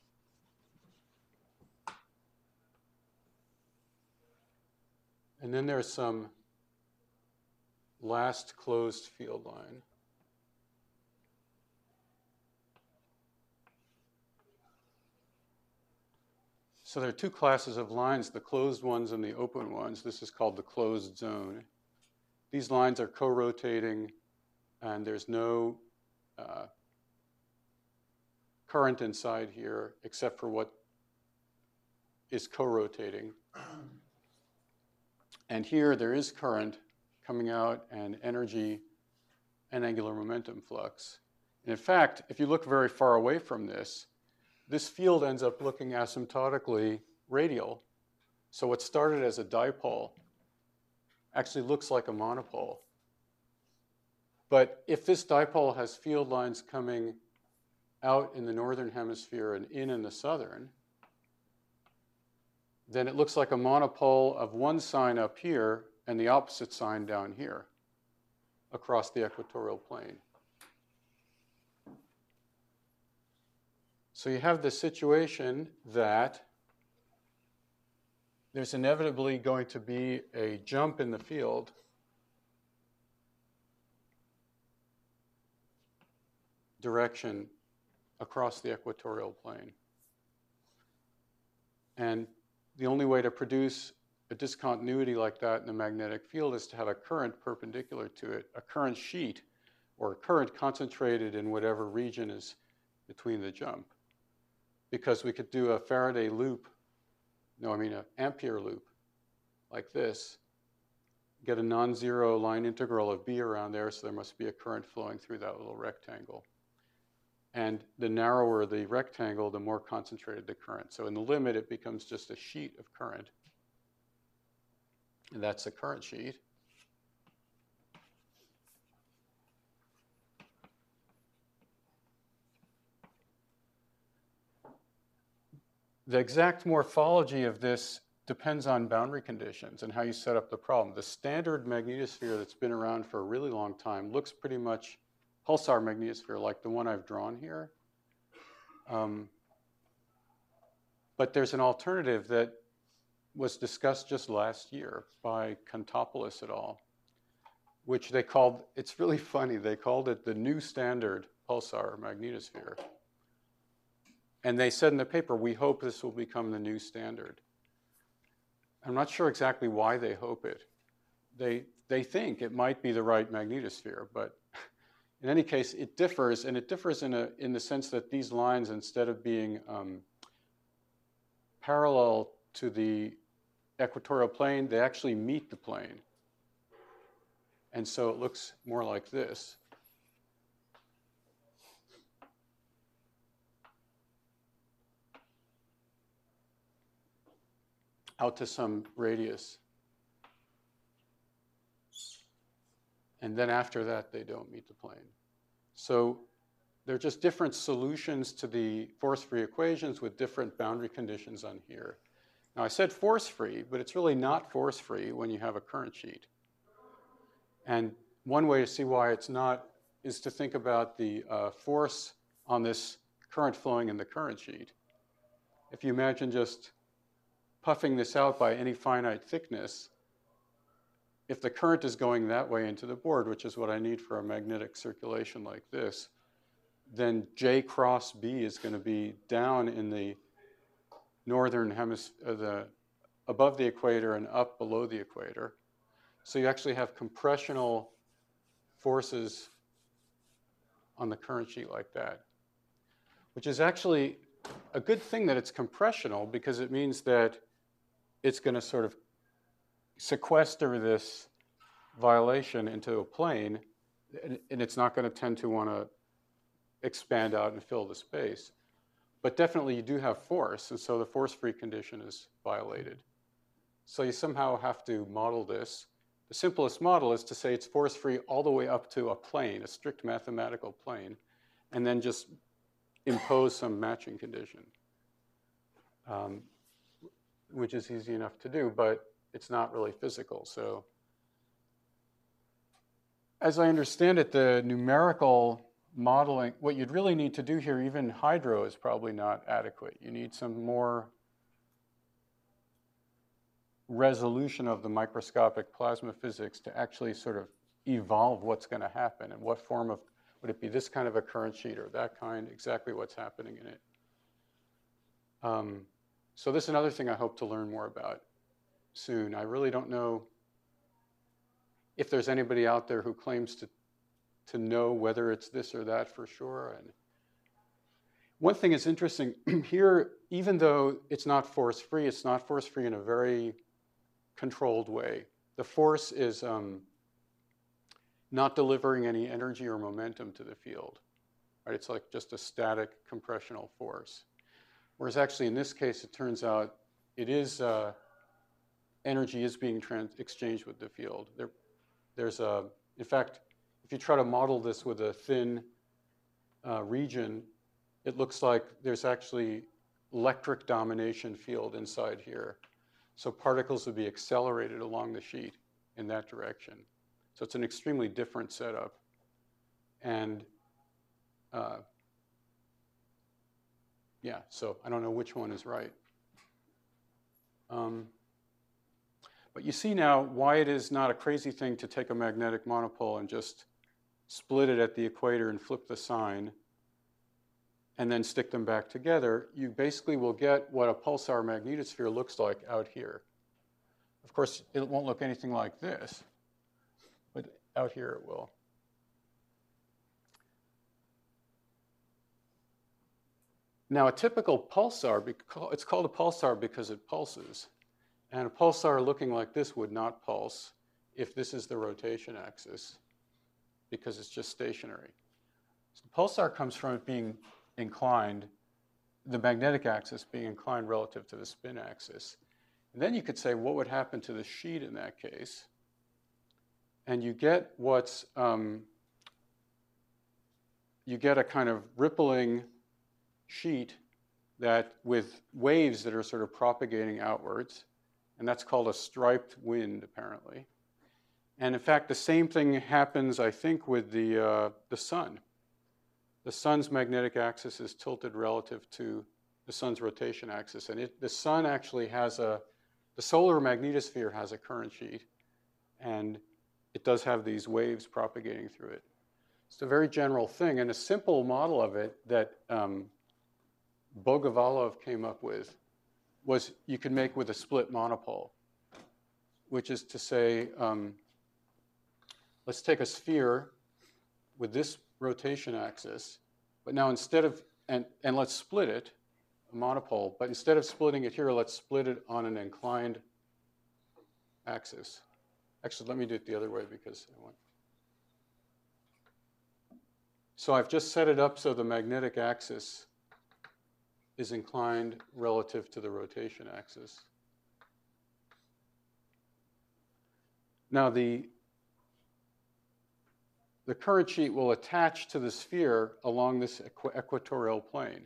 And then there's some last closed field line. So there are two classes of lines, the closed ones and the open ones. This is called the closed zone. These lines are co-rotating, and there's no uh, current inside here except for what is co-rotating. And here there is current coming out and energy and angular momentum flux. And in fact, if you look very far away from this, this field ends up looking asymptotically radial. So what started as a dipole actually looks like a monopole. But if this dipole has field lines coming out in the northern hemisphere and in in the southern, then it looks like a monopole of one sign up here and the opposite sign down here across the equatorial plane. So you have this situation that there's inevitably going to be a jump in the field direction across the equatorial plane. And the only way to produce a discontinuity like that in the magnetic field is to have a current perpendicular to it, a current sheet, or a current concentrated in whatever region is between the jump. Because we could do a Faraday loop, no, I mean an Ampere loop, like this, get a non-zero line integral of B around there, so there must be a current flowing through that little rectangle. And the narrower the rectangle, the more concentrated the current. So in the limit, it becomes just a sheet of current. And that's the current sheet. The exact morphology of this depends on boundary conditions and how you set up the problem. The standard magnetosphere that's been around for a really long time looks pretty much pulsar magnetosphere like the one I've drawn here. Um, but there's an alternative that was discussed just last year by Kontopoulos et al., which they called, it's really funny, they called it the new standard pulsar magnetosphere. And they said in the paper, we hope this will become the new standard. I'm not sure exactly why they hope it. They they think it might be the right magnetosphere, but in any case, it differs, and it differs in, a, in the sense that these lines, instead of being um, parallel to the equatorial plane, they actually meet the plane. And so it looks more like this. Out to some radius. And then after that, they don't meet the plane. So they're just different solutions to the force-free equations with different boundary conditions on here. Now, I said force-free, but it's really not force-free when you have a current sheet. And one way to see why it's not is to think about the uh, force on this current flowing in the current sheet. If you imagine just puffing this out by any finite thickness, if the current is going that way into the board, which is what I need for a magnetic circulation like this, then J cross B is going to be down in the northern hemisphere, the, above the equator and up below the equator. So you actually have compressional forces on the current sheet like that, which is actually a good thing that it's compressional, because it means that it's going to sort of sequester this violation into a plane, and, and it's not going to tend to want to expand out and fill the space. But definitely you do have force, and so the force-free condition is violated. So you somehow have to model this. The simplest model is to say it's force-free all the way up to a plane, a strict mathematical plane, and then just impose some matching condition, um, which is easy enough to do, but it's not really physical. So as I understand it, the numerical modeling, what you'd really need to do here, even hydro is probably not adequate. You need some more resolution of the microscopic plasma physics to actually sort of evolve what's going to happen, and what form of, would it be this kind of a current sheet or that kind, exactly what's happening in it. Um, so this is another thing I hope to learn more about soon. I really don't know if there's anybody out there who claims to, to know whether it's this or that for sure. And one thing is interesting here, even though it's not force-free, it's not force-free in a very controlled way. The force is um, not delivering any energy or momentum to the field. Right? It's like just a static compressional force. Whereas actually in this case, it turns out it is, uh, energy is being trans exchanged with the field. There, there's a, in fact, if you try to model this with a thin uh, region, it looks like there's actually electric domination field inside here. So particles would be accelerated along the sheet in that direction. So it's an extremely different setup. And uh, yeah, so I don't know which one is right. Um, but you see now why it is not a crazy thing to take a magnetic monopole and just split it at the equator and flip the sign and then stick them back together. You basically will get what a pulsar magnetosphere looks like out here. Of course, it won't look anything like this, but out here it will. Now, a typical pulsar, it's called a pulsar because it pulses. And a pulsar looking like this would not pulse if this is the rotation axis, because it's just stationary. So the pulsar comes from it being inclined, the magnetic axis being inclined relative to the spin axis. And then you could say, what would happen to the sheet in that case? And you get what's, um, you get a kind of rippling sheet that with waves that are sort of propagating outwards, and that's called a striped wind, apparently. And in fact, the same thing happens, I think, with the, uh, the sun. The sun's magnetic axis is tilted relative to the sun's rotation axis. And it, the sun actually has a, the solar magnetosphere has a current sheet, and it does have these waves propagating through it. It's a very general thing, and a simple model of it that um, Bogovalov came up with was you could make with a split monopole, which is to say, um, let's take a sphere with this rotation axis, but now instead of, and, and let's split it, a monopole, but instead of splitting it here, let's split it on an inclined axis. Actually, let me do it the other way because I want. So I've just set it up so the magnetic axis is inclined relative to the rotation axis. Now the, the current sheet will attach to the sphere along this equ equatorial plane.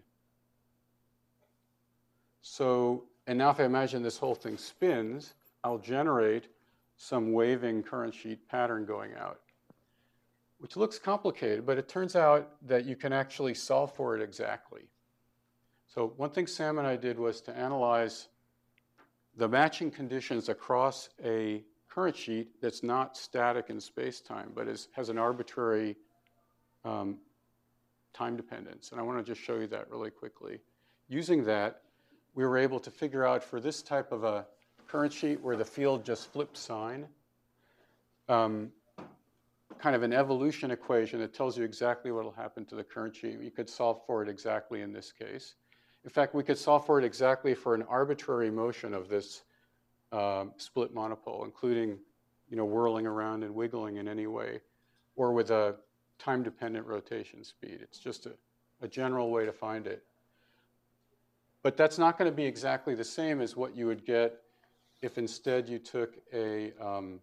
So, and now if I imagine this whole thing spins, I'll generate some waving current sheet pattern going out, which looks complicated, but it turns out that you can actually solve for it exactly. So one thing Sam and I did was to analyze the matching conditions across a current sheet that's not static in space-time, but is, has an arbitrary um, time dependence. And I want to just show you that really quickly. Using that, we were able to figure out for this type of a current sheet where the field just flips sign, um, kind of an evolution equation that tells you exactly what will happen to the current sheet. You could solve for it exactly in this case. In fact, we could solve for it exactly for an arbitrary motion of this um, split monopole, including, you know, whirling around and wiggling in any way, or with a time-dependent rotation speed. It's just a, a general way to find it. But that's not going to be exactly the same as what you would get if instead you took a, um,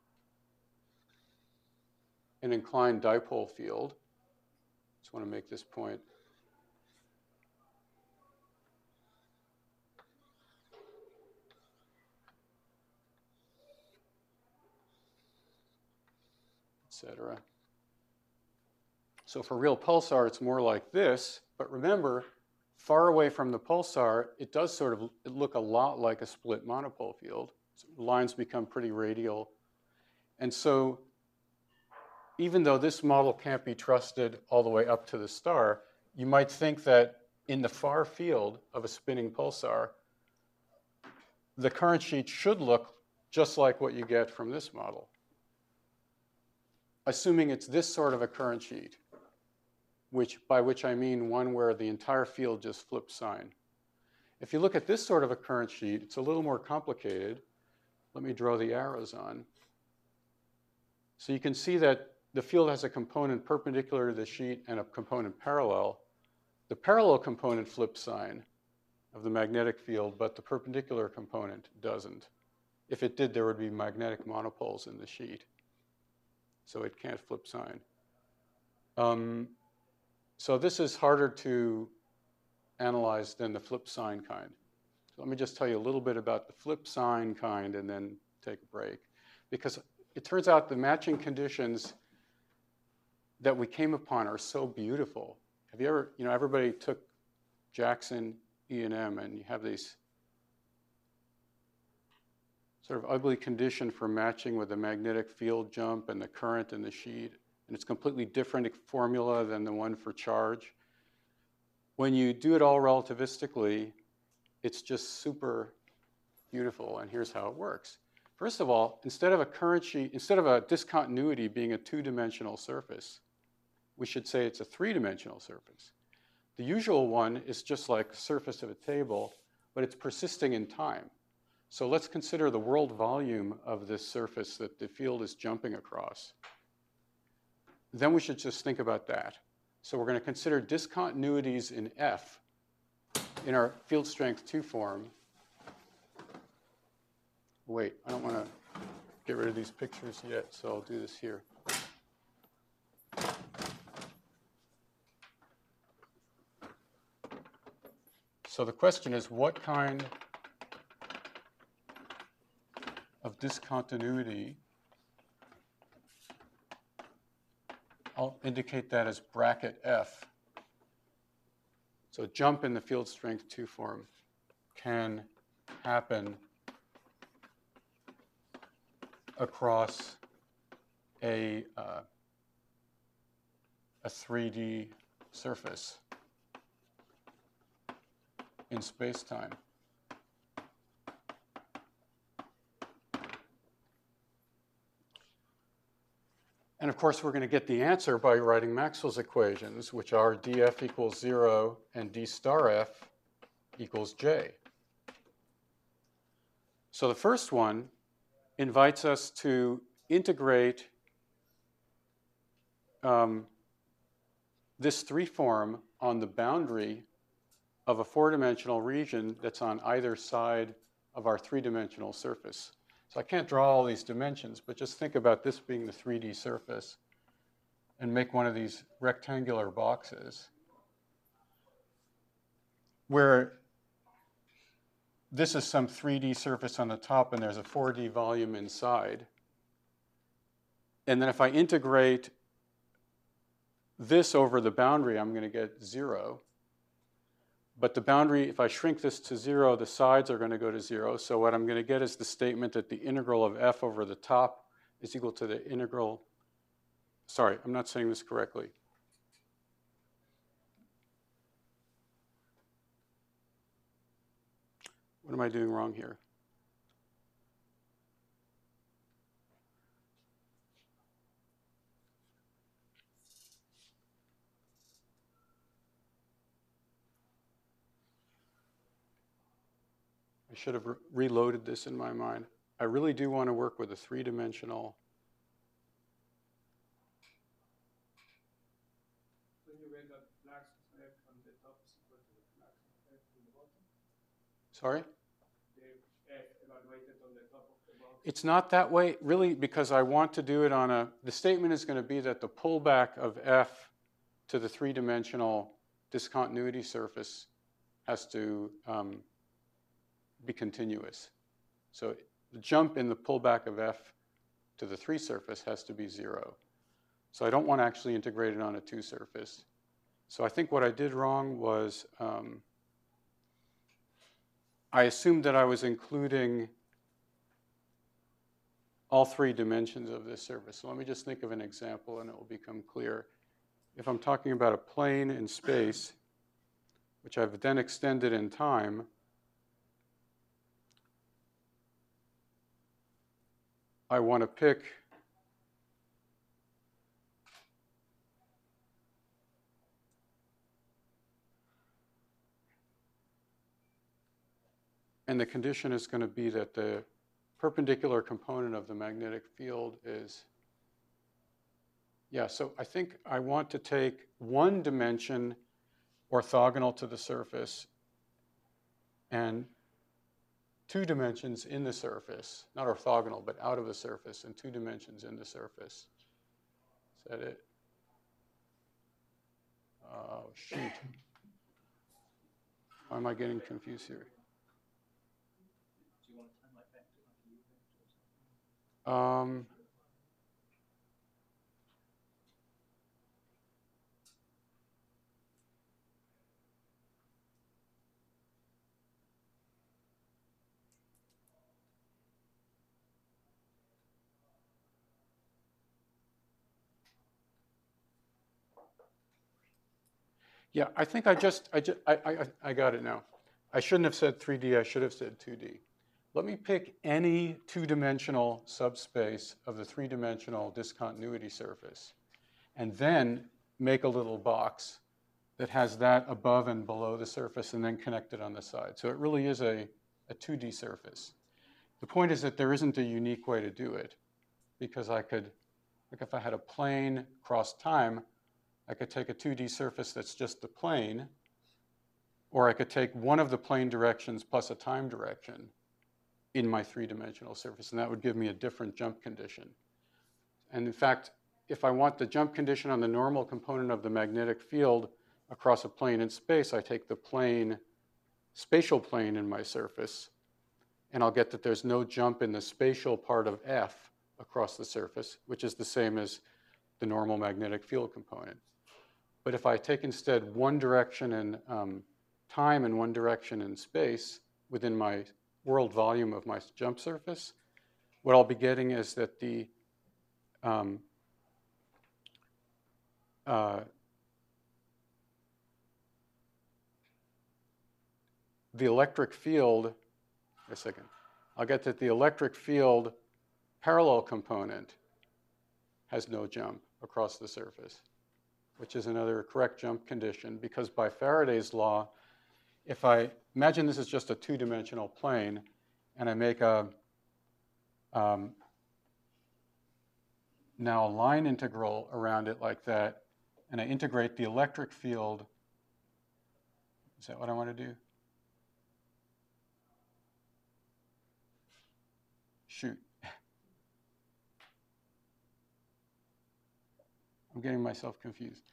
an inclined dipole field. Just want to make this point. et cetera. So for real pulsar, it's more like this. But remember, far away from the pulsar, it does sort of look a lot like a split monopole field. So lines become pretty radial. And so even though this model can't be trusted all the way up to the star, you might think that in the far field of a spinning pulsar, the current sheet should look just like what you get from this model, assuming it's this sort of a current sheet, which, by which I mean one where the entire field just flips sign. If you look at this sort of a current sheet, it's a little more complicated. Let me draw the arrows on. So you can see that the field has a component perpendicular to the sheet and a component parallel. The parallel component flips sign of the magnetic field, but the perpendicular component doesn't. If it did, there would be magnetic monopoles in the sheet. So it can't flip sign. Um, so this is harder to analyze than the flip sign kind. So let me just tell you a little bit about the flip sign kind and then take a break. Because it turns out the matching conditions that we came upon are so beautiful. Have you ever, you know, everybody took Jackson E and M and you have these sort of ugly condition for matching with the magnetic field jump and the current in the sheet. And it's completely different formula than the one for charge. When you do it all relativistically, it's just super beautiful, and here's how it works. First of all, instead of a current sheet, instead of a discontinuity being a two-dimensional surface, we should say it's a three-dimensional surface. The usual one is just like the surface of a table, but it's persisting in time. So let's consider the world volume of this surface that the field is jumping across. Then we should just think about that. So we're going to consider discontinuities in F in our field strength two form. Wait, I don't want to get rid of these pictures yet, so I'll do this here. So the question is, what kind of discontinuity? I'll indicate that as bracket F. So jump in the field strength two form can happen across a, uh, a three D surface in space-time. And of course, we're going to get the answer by writing Maxwell's equations, which are df equals zero and d star f equals j. So the first one invites us to integrate um, this three form on the boundary of a four-dimensional region that's on either side of our three-dimensional surface. So I can't draw all these dimensions, but just think about this being the three D surface and make one of these rectangular boxes where this is some three D surface on the top and there's a four D volume inside. And then if I integrate this over the boundary, I'm going to get zero. But the boundary, if I shrink this to zero, the sides are going to go to zero. So what I'm going to get is the statement that the integral of f over the top is equal to the integral. Sorry, I'm not saying this correctly. What am I doing wrong here? I should have re reloaded this in my mind. I really do want to work with a three-dimensional. When you read that Maxwell's F on the top is equal to the Maxwell's F on the bottom, Sorry? the F evaluated on the top of the box. It's not that way, really, because I want to do it on a, the statement is going to be that the pullback of f to the three-dimensional discontinuity surface has to um, be continuous. So the jump in the pullback of f to the three surface has to be zero. So I don't want to actually integrate it on a two surface. So I think what I did wrong was um, I assumed that I was including all three dimensions of this surface. So let me just think of an example and it will become clear. If I'm talking about a plane in space, which I've then extended in time, I want to pick and the condition is going to be that the perpendicular component of the magnetic field is, yeah, so I think I want to take one dimension orthogonal to the surface and two dimensions in the surface, not orthogonal, but out of the surface, and two dimensions in the surface. Is that it? Oh, shoot. Why am I getting confused here? Do you want to time like that to like a event or something? Um, Yeah, I think I just, I, just I, I, I got it now. I shouldn't have said three D, I should have said two D. Let me pick any two-dimensional subspace of the three-dimensional discontinuity surface, and then make a little box that has that above and below the surface and then connect it on the side. So it really is a, a two D surface. The point is that there isn't a unique way to do it, because I could, like if I had a plane cross time, I could take a two D surface that's just the plane, or I could take one of the plane directions plus a time direction in my three-dimensional surface, and that would give me a different jump condition. And in fact, if I want the jump condition on the normal component of the magnetic field across a plane in space, I take the plane, spatial plane in my surface, and I'll get that there's no jump in the spatial part of F across the surface, which is the same as the normal magnetic field component. But if I take instead one direction in um, time and one direction in space within my world volume of my jump surface, what I'll be getting is that the um, uh, the electric field, wait a second, I'll get that the electric field parallel component has no jump across the surface, which is another correct jump condition, because by Faraday's law, if I imagine this is just a two-dimensional plane, and I make a um, now a line integral around it like that, and I integrate the electric field. Is that what I want to do? Shoot. I'm getting myself confused.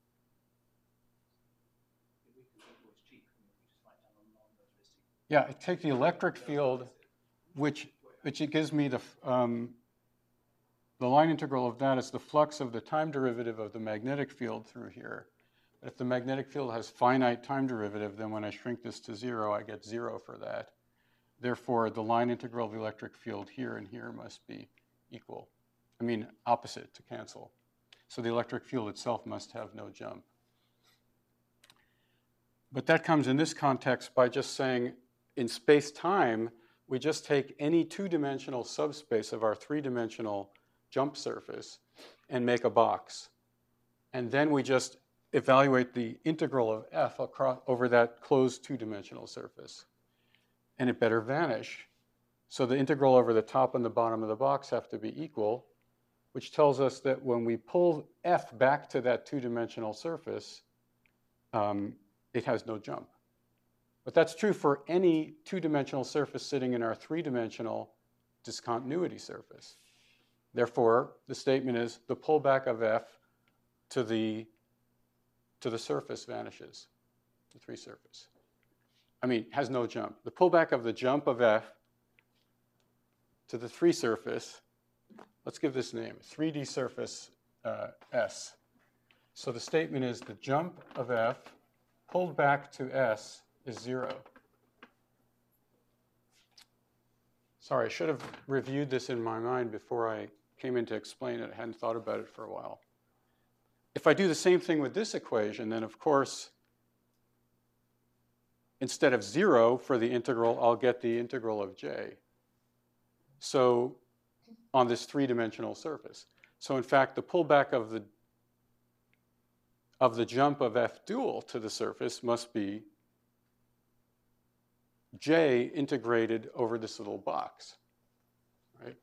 Yeah, I take the electric field, which which it gives me the um, the line integral of that is the flux of the time derivative of the magnetic field through here. If the magnetic field has finite time derivative, then when I shrink this to zero, I get zero for that. Therefore, the line integral of the electric field here and here must be equal. I mean, opposite to cancel. So the electric field itself must have no jump. But that comes in this context by just saying, in space-time, we just take any two-dimensional subspace of our three-dimensional jump surface and make a box. And then we just evaluate the integral of f across, over that closed two-dimensional surface. And it better vanish. So the integral over the top and the bottom of the box have to be equal, which tells us that when we pull f back to that two-dimensional surface, um, it has no jump. But that's true for any two-dimensional surface sitting in our three-dimensional discontinuity surface. Therefore, the statement is the pullback of f to the, to the surface vanishes, the three surface. I mean, has no jump. The pullback of the jump of f to the three surface, let's give this name, three D surface uh, S. So the statement is the jump of f pulled back to S is zero. Sorry, I should have reviewed this in my mind before I came in to explain it. I hadn't thought about it for a while. If I do the same thing with this equation, then of course, instead of zero for the integral, I'll get the integral of j. So on this three-dimensional surface. So in fact, the pullback of the, of the jump of f dual to the surface must be j integrated over this little box, right?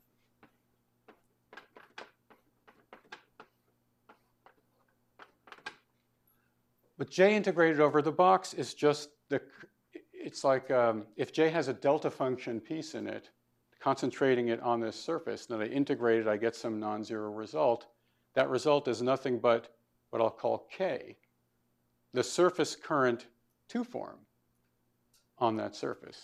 But j integrated over the box is just the, it's like um, if j has a delta function piece in it, concentrating it on this surface, then I integrate it, I get some non-zero result. That result is nothing but what I'll call k, the surface current two form on that surface.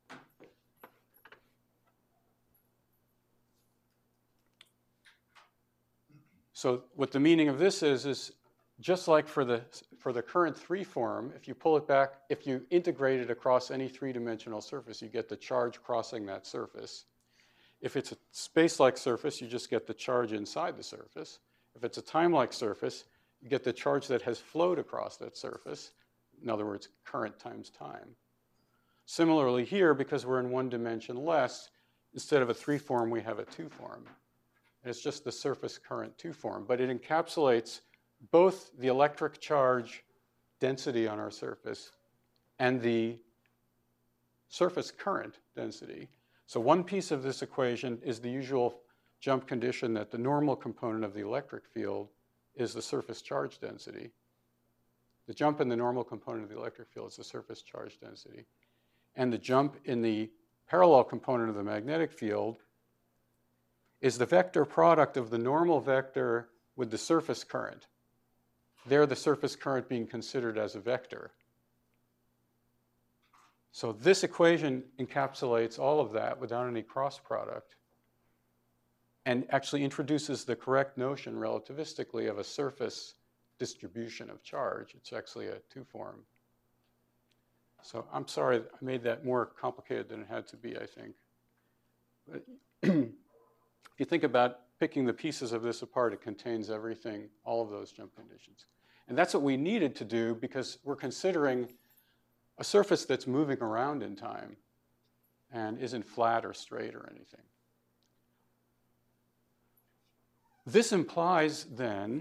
So what the meaning of this is, is just like for the, for the current three form, if you pull it back, if you integrate it across any three-dimensional surface, you get the charge crossing that surface. If it's a space-like surface, you just get the charge inside the surface. If it's a time-like surface, you get the charge that has flowed across that surface. In other words, current times time. Similarly here, because we're in one dimension less, instead of a three form, we have a two form. And it's just the surface current two form, but it encapsulates both the electric charge density on our surface and the surface current density. So one piece of this equation is the usual jump condition that the normal component of the electric field is the surface charge density. The jump in the normal component of the electric field is the surface charge density. And the jump in the parallel component of the magnetic field is the vector product of the normal vector with the surface current. There, the surface current being considered as a vector. So this equation encapsulates all of that without any cross product and actually introduces the correct notion relativistically of a surface distribution of charge. It's actually a two form. So I'm sorry, I made that more complicated than it had to be, I think. But if you think about picking the pieces of this apart, it contains everything, all of those jump conditions. And that's what we needed to do because we're considering a surface that's moving around in time and isn't flat or straight or anything. this implies then,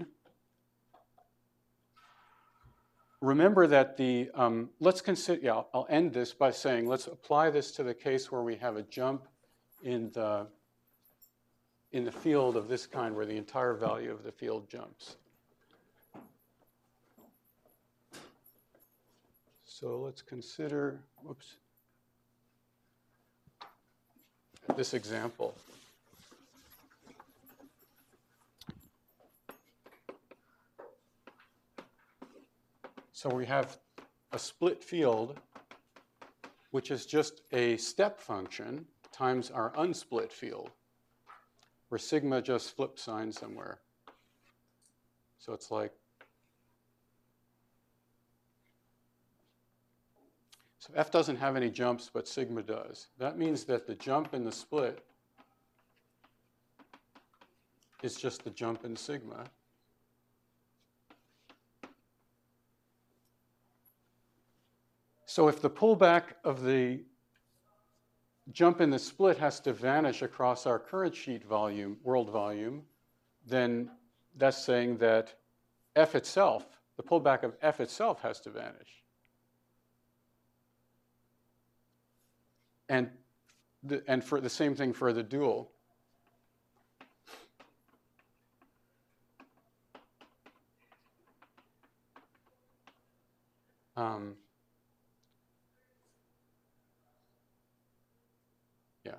remember that the, um, let's consider, yeah, I'll, I'll end this by saying, let's apply this to the case where we have a jump in the, in the field of this kind, where the entire value of the field jumps. So let's consider, whoops, this example. So we have a split field, which is just a step function times our unsplit field, where sigma just flips sign somewhere. So it's like, so F doesn't have any jumps, but sigma does. That means that the jump in the split is just the jump in sigma. So if the pullback of the jump in the split has to vanish across our current sheet volume, world volume, then that's saying that F itself, the pullback of F itself has to vanish. And, the, and for the same thing for the dual. Um, yeah.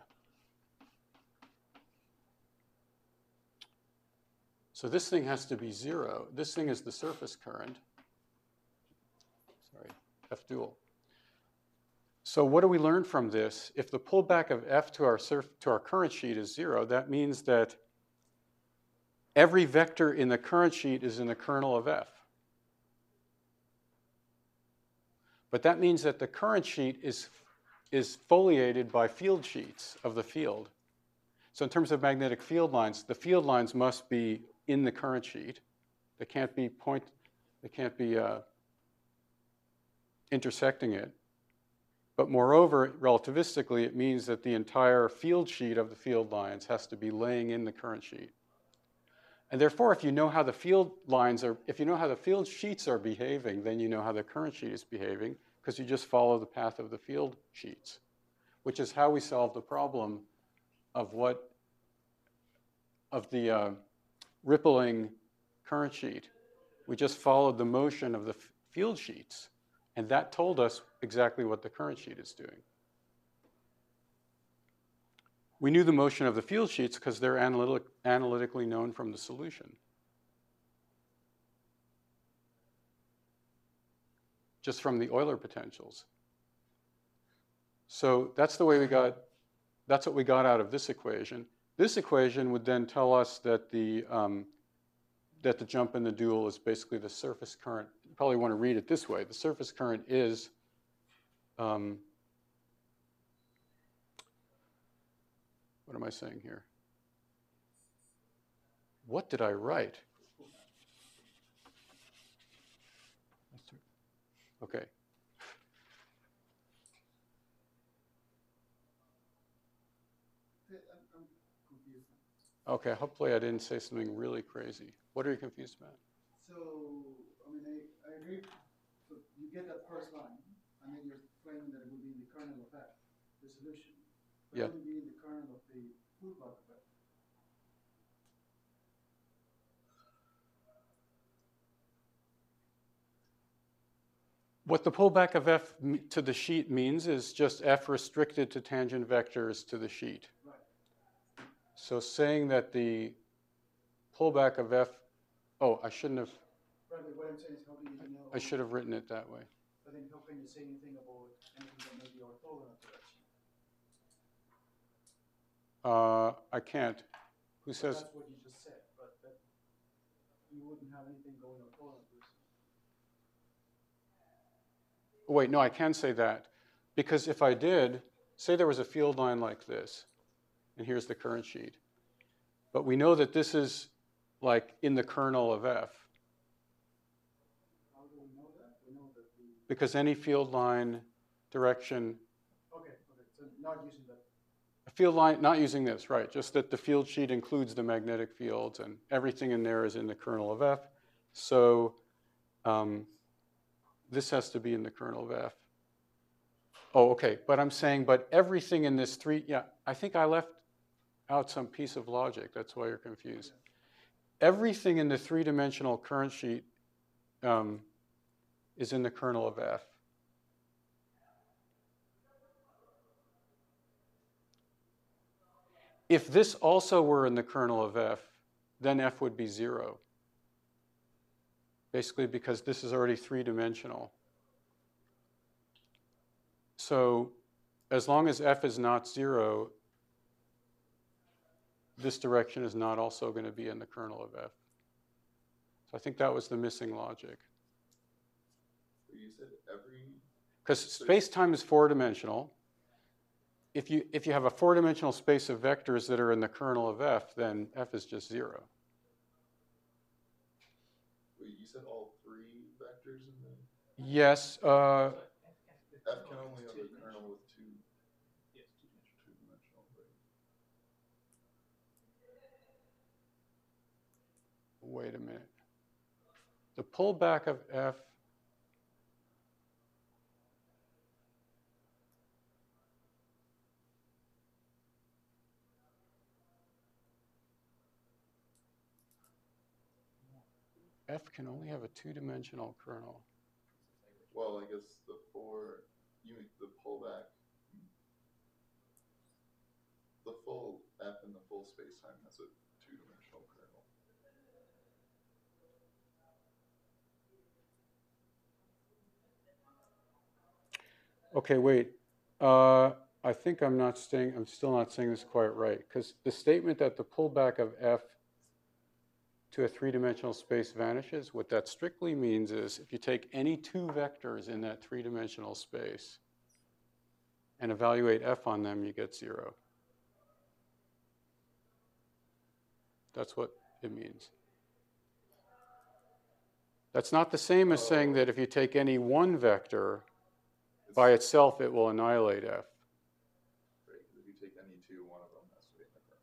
So this thing has to be zero. This thing is the surface current. Sorry, F dual. So what do we learn from this? If the pullback of F to our, surf, to our current sheet is zero, that means that every vector in the current sheet is in the kernel of F. But that means that the current sheet is, is foliated by field sheets of the field. So in terms of magnetic field lines, the field lines must be in the current sheet. They can't be point, they can't be uh, intersecting it. But moreover, relativistically, it means that the entire field sheet of the field lines has to be laying in the current sheet. And therefore, if you know how the field lines are, if you know how the field sheets are behaving, then you know how the current sheet is behaving, because you just follow the path of the field sheets, which is how we solve the problem of what, of the uh, rippling current sheet. We just followed the motion of the field sheets. And that told us exactly what the current sheet is doing. We knew the motion of the field sheets because they're analytic, analytically known from the solution. Just from the Euler potentials. So that's the way we got, that's what we got out of this equation. This equation would then tell us that the, um, that the jump in the dual is basically the surface current. You probably want to read it this way. The surface current is um, what am I saying here? What did I write? Okay. Okay, hopefully I didn't say something really crazy. What are you confused about? So, I mean, I, I agree. So you get that first line, and then you're claiming that it would be in the kernel of F, the solution. But Yeah. it wouldn't be in the kernel of the pullback of F. What the pullback of F to the sheet means is just F restricted to tangent vectors to the sheet. Right. So saying that the pullback of F, oh, I shouldn't have, Right, but what I'm saying is, how do you know? I should have written it that way. But then how can you say anything about anything that may be orthogonal to that sheet? Uh, I can't. Who But says? that's what you just said, but that you wouldn't have anything going orthogonal to this. Wait, no, I can say that. Because if I did, say there was a field line like this, and here's the current sheet. But we know that this is like in the kernel of F. How do we know that? We know that the, Because any field line direction, okay, okay, so not using that. Field line, not using this, right, just that the field sheet includes the magnetic fields and everything in there is in the kernel of F. So um, this has to be in the kernel of F. Oh, okay, but I'm saying, but everything in this three, yeah, I think I left out some piece of logic. That's why you're confused. Everything in the three-dimensional current sheet um, is in the kernel of F. If this also were in the kernel of F, then F would be zero. Basically because this is already three-dimensional. So as long as F is not zero, this direction is not also going to be in the kernel of F. So I think that was the missing logic. You said every... Because space-time is four-dimensional. If you, if you have a four-dimensional space of vectors that are in the kernel of F, then F is just zero. Wait, you said all three vectors in the... Yes. Uh, F can only have a kernel with two... Yes, two dimensional. Two-dimensional, right? wait a minute. The pullback of F F can only have a two-dimensional kernel. Well, I guess the four, you mean the pullback, the full F in the full space-time has a two-dimensional kernel. Okay, wait. Uh, I think I'm not saying, I'm still not saying this quite right, because the statement that the pullback of F to a three-dimensional space vanishes, what that strictly means is if you take any two vectors in that three-dimensional space and evaluate F on them, you get zero. That's what it means. That's not the same as saying that if you take any one vector by itself, it will annihilate F. Right, because if you take any two, one of them has to be in the kernel.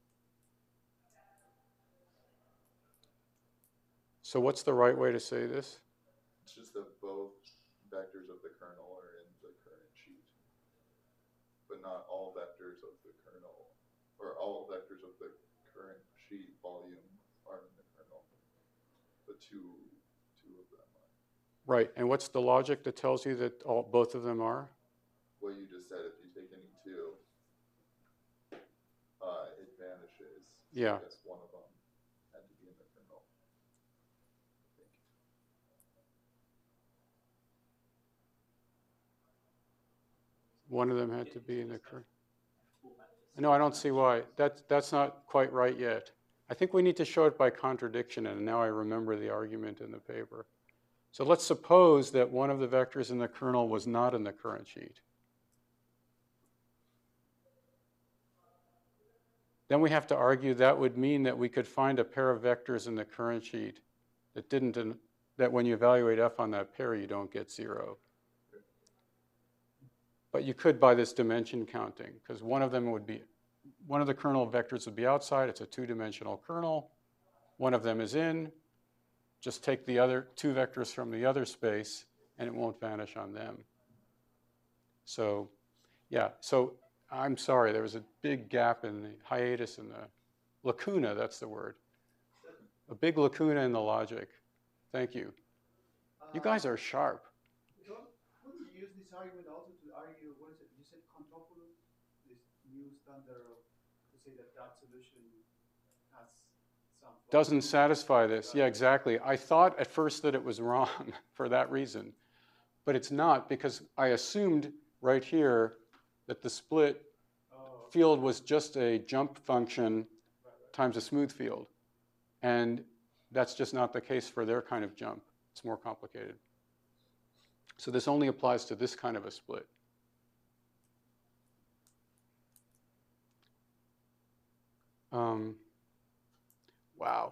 So what's the right way to say this? It's just that both vectors of the kernel are in the current sheet, but not all vectors of the kernel, or all vectors of the current sheet volume are in the kernel, but two, two of them are. Right, and what's the logic that tells you that all, both of them are? What you just said, if you take any two, uh, it vanishes. So Yeah. I guess one of them had to be in the kernel. I think. One of them had to be in the current. No, I don't see why. That's, that's not quite right yet. I think we need to show it by contradiction, and now I remember the argument in the paper. So let's suppose that one of the vectors in the kernel was not in the current sheet. Then we have to argue that would mean that we could find a pair of vectors in the current sheet that didn't, that when you evaluate F on that pair, you don't get zero. But you could by this dimension counting, because one of them would be, one of the kernel vectors would be outside. It's a two-dimensional kernel. One of them is in. Just take the other two vectors from the other space, and it won't vanish on them. So, yeah, so I'm sorry, there was a big gap in the hiatus in the lacuna, that's the word. A big lacuna in the logic. Thank you. You guys are sharp. Don't, wouldn't you use this argument also to argue, what is it, you said Contopoulos, this new standard of, to say that that solution has some... Doesn't satisfy this. Yeah, exactly. I thought at first that it was wrong for that reason, but it's not, because I assumed right here that the split Oh, okay. field was just a jump function Right, right. times a smooth field. And that's just not the case for their kind of jump. It's more complicated. So this only applies to this kind of a split. Um, wow.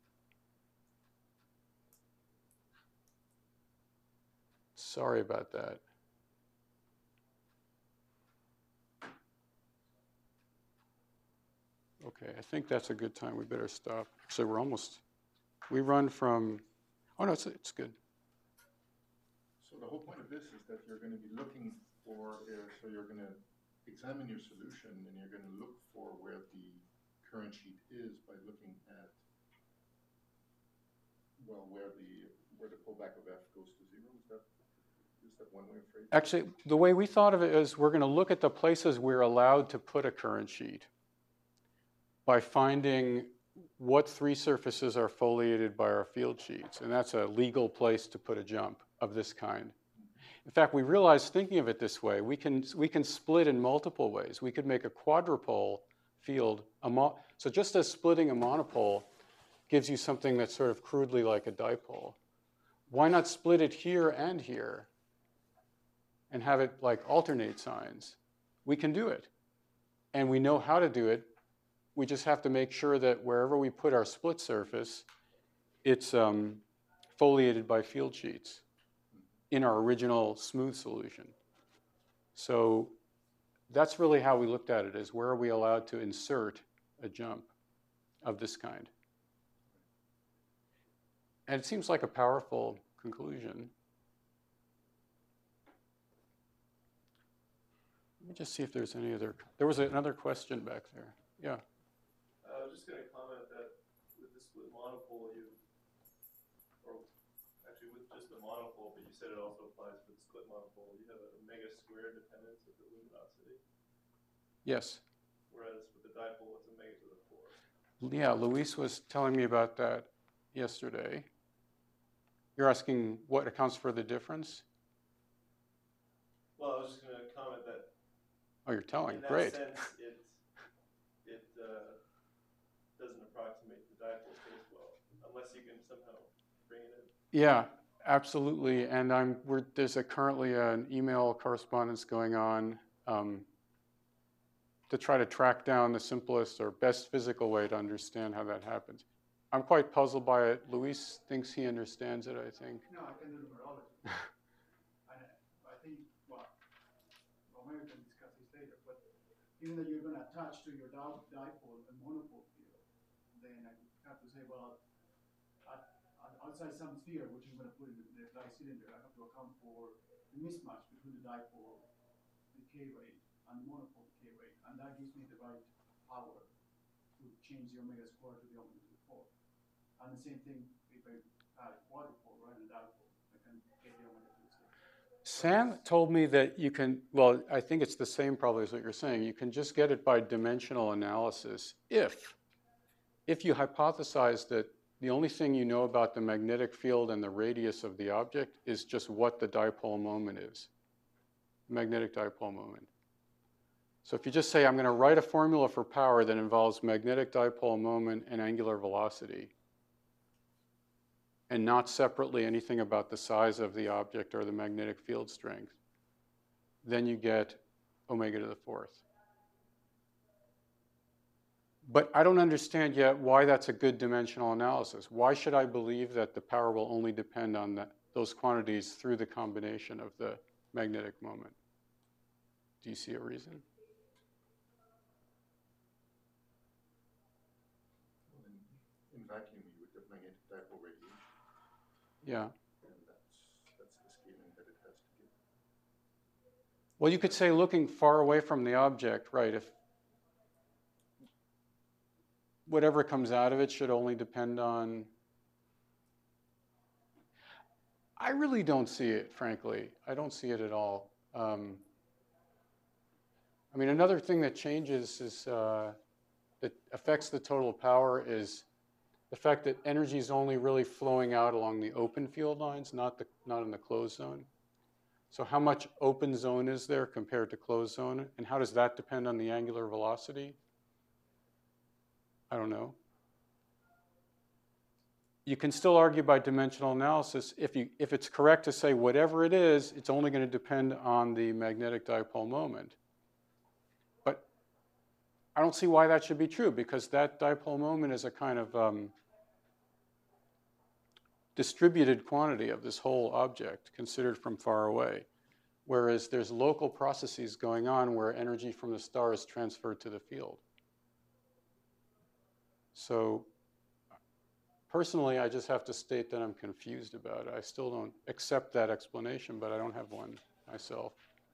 Sorry about that. Okay, I think that's a good time. We better stop. So we're almost, we run from, oh no, it's, it's good. So the whole point of this is that you're going to be looking for, uh, so you're going to examine your solution and you're going to look for where the current sheet is by looking at, well, where the, where the pullback of F goes to zero. Is that, is that one way of phrasing it? Actually, the way we thought of it is we're going to look at the places we're allowed to put a current sheet by finding what three surfaces are foliated by our field sheets. And that's a legal place to put a jump of this kind. In fact, we realized thinking of it this way, we can, we can split in multiple ways. We could make a quadrupole field. A mo so just as splitting a monopole gives you something that's sort of crudely like a dipole, why not split it here and here and have it like alternate signs? We can do it. And we know how to do it. We just have to make sure that wherever we put our split surface, it's um, foliated by field sheets in our original smooth solution. So that's really how we looked at it, is where are we allowed to insert a jump of this kind? And it seems like a powerful conclusion. Let me just see if there's any other, there was another question back there. Yeah. I was just going to comment that with the split monopole, you, or actually with just the monopole, but you said it also applies for the split monopole, you have a omega squared dependence of the luminosity. Yes. Whereas with the dipole, it's omega to the fourth. Yeah, Luis was telling me about that yesterday. You're asking what accounts for the difference? Well, I was just going to comment that Oh, you're telling. in that Great. sense, it, it uh, doesn't approximate the dipole case well, unless you can somehow bring it in. Yeah, absolutely. And I'm we're, there's a, currently an email correspondence going on um, to try to track down the simplest or best physical way to understand how that happens. I'm quite puzzled by it. Luis thinks he understands it, I think. No, I can do numerology. And I think, well, well, maybe we can discuss this later, but even though you're going to attach to your di- dipole a monopole field, then I have to say, well, at, at outside some sphere, which I'm going to put in the, the fly cylinder, I have to account for the mismatch between the dipole decay rate and the monopole decay rate, and that gives me the right power to change the omega square to the omega to the fourth. And the same thing if I add a quadrupole rather than dipole, I can get the omega to the six. Sam told me that you can, well, I think it's the same probably as what you're saying. You can just get it by dimensional analysis if, if you hypothesize that the only thing you know about the magnetic field and the radius of the object is just what the dipole moment is, magnetic dipole moment. So if you just say, I'm going to write a formula for power that involves magnetic dipole moment and angular velocity, and not separately anything about the size of the object or the magnetic field strength, then you get omega to the fourth. But I don't understand yet why that's a good dimensional analysis. Why should I believe that the power will only depend on that, those quantities through the combination of the magnetic moment? Do you see a reason? Well, in, in vacuum, you would get magnetic dipole radiation. Yeah. And that's, that's the scaling that it has to give. Well, you could say looking far away from the object, right? If whatever comes out of it should only depend on. I really don't see it, frankly. I don't see it at all. Um, I mean, another thing that changes is uh, that affects the total power is the fact that energy is only really flowing out along the open field lines, not the not in the closed zone. So how much open zone is there compared to closed zone, and how does that depend on the angular velocity? I don't know. You can still argue by dimensional analysis if you if it's correct to say whatever it is, it's only going to depend on the magnetic dipole moment. But I don't see why that should be true, because that dipole moment is a kind of um, distributed quantity of this whole object considered from far away, whereas there's local processes going on where energy from the star is transferred to the field. So personally, I just have to state that I'm confused about it. I still don't accept that explanation, but I don't have one myself.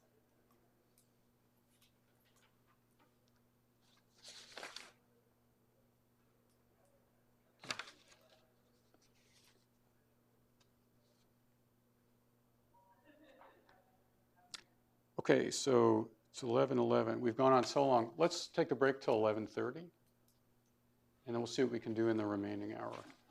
Okay, so it's eleven eleven. We've gone on so long. Let's take a break till eleven thirty, and then we'll see what we can do in the remaining hour.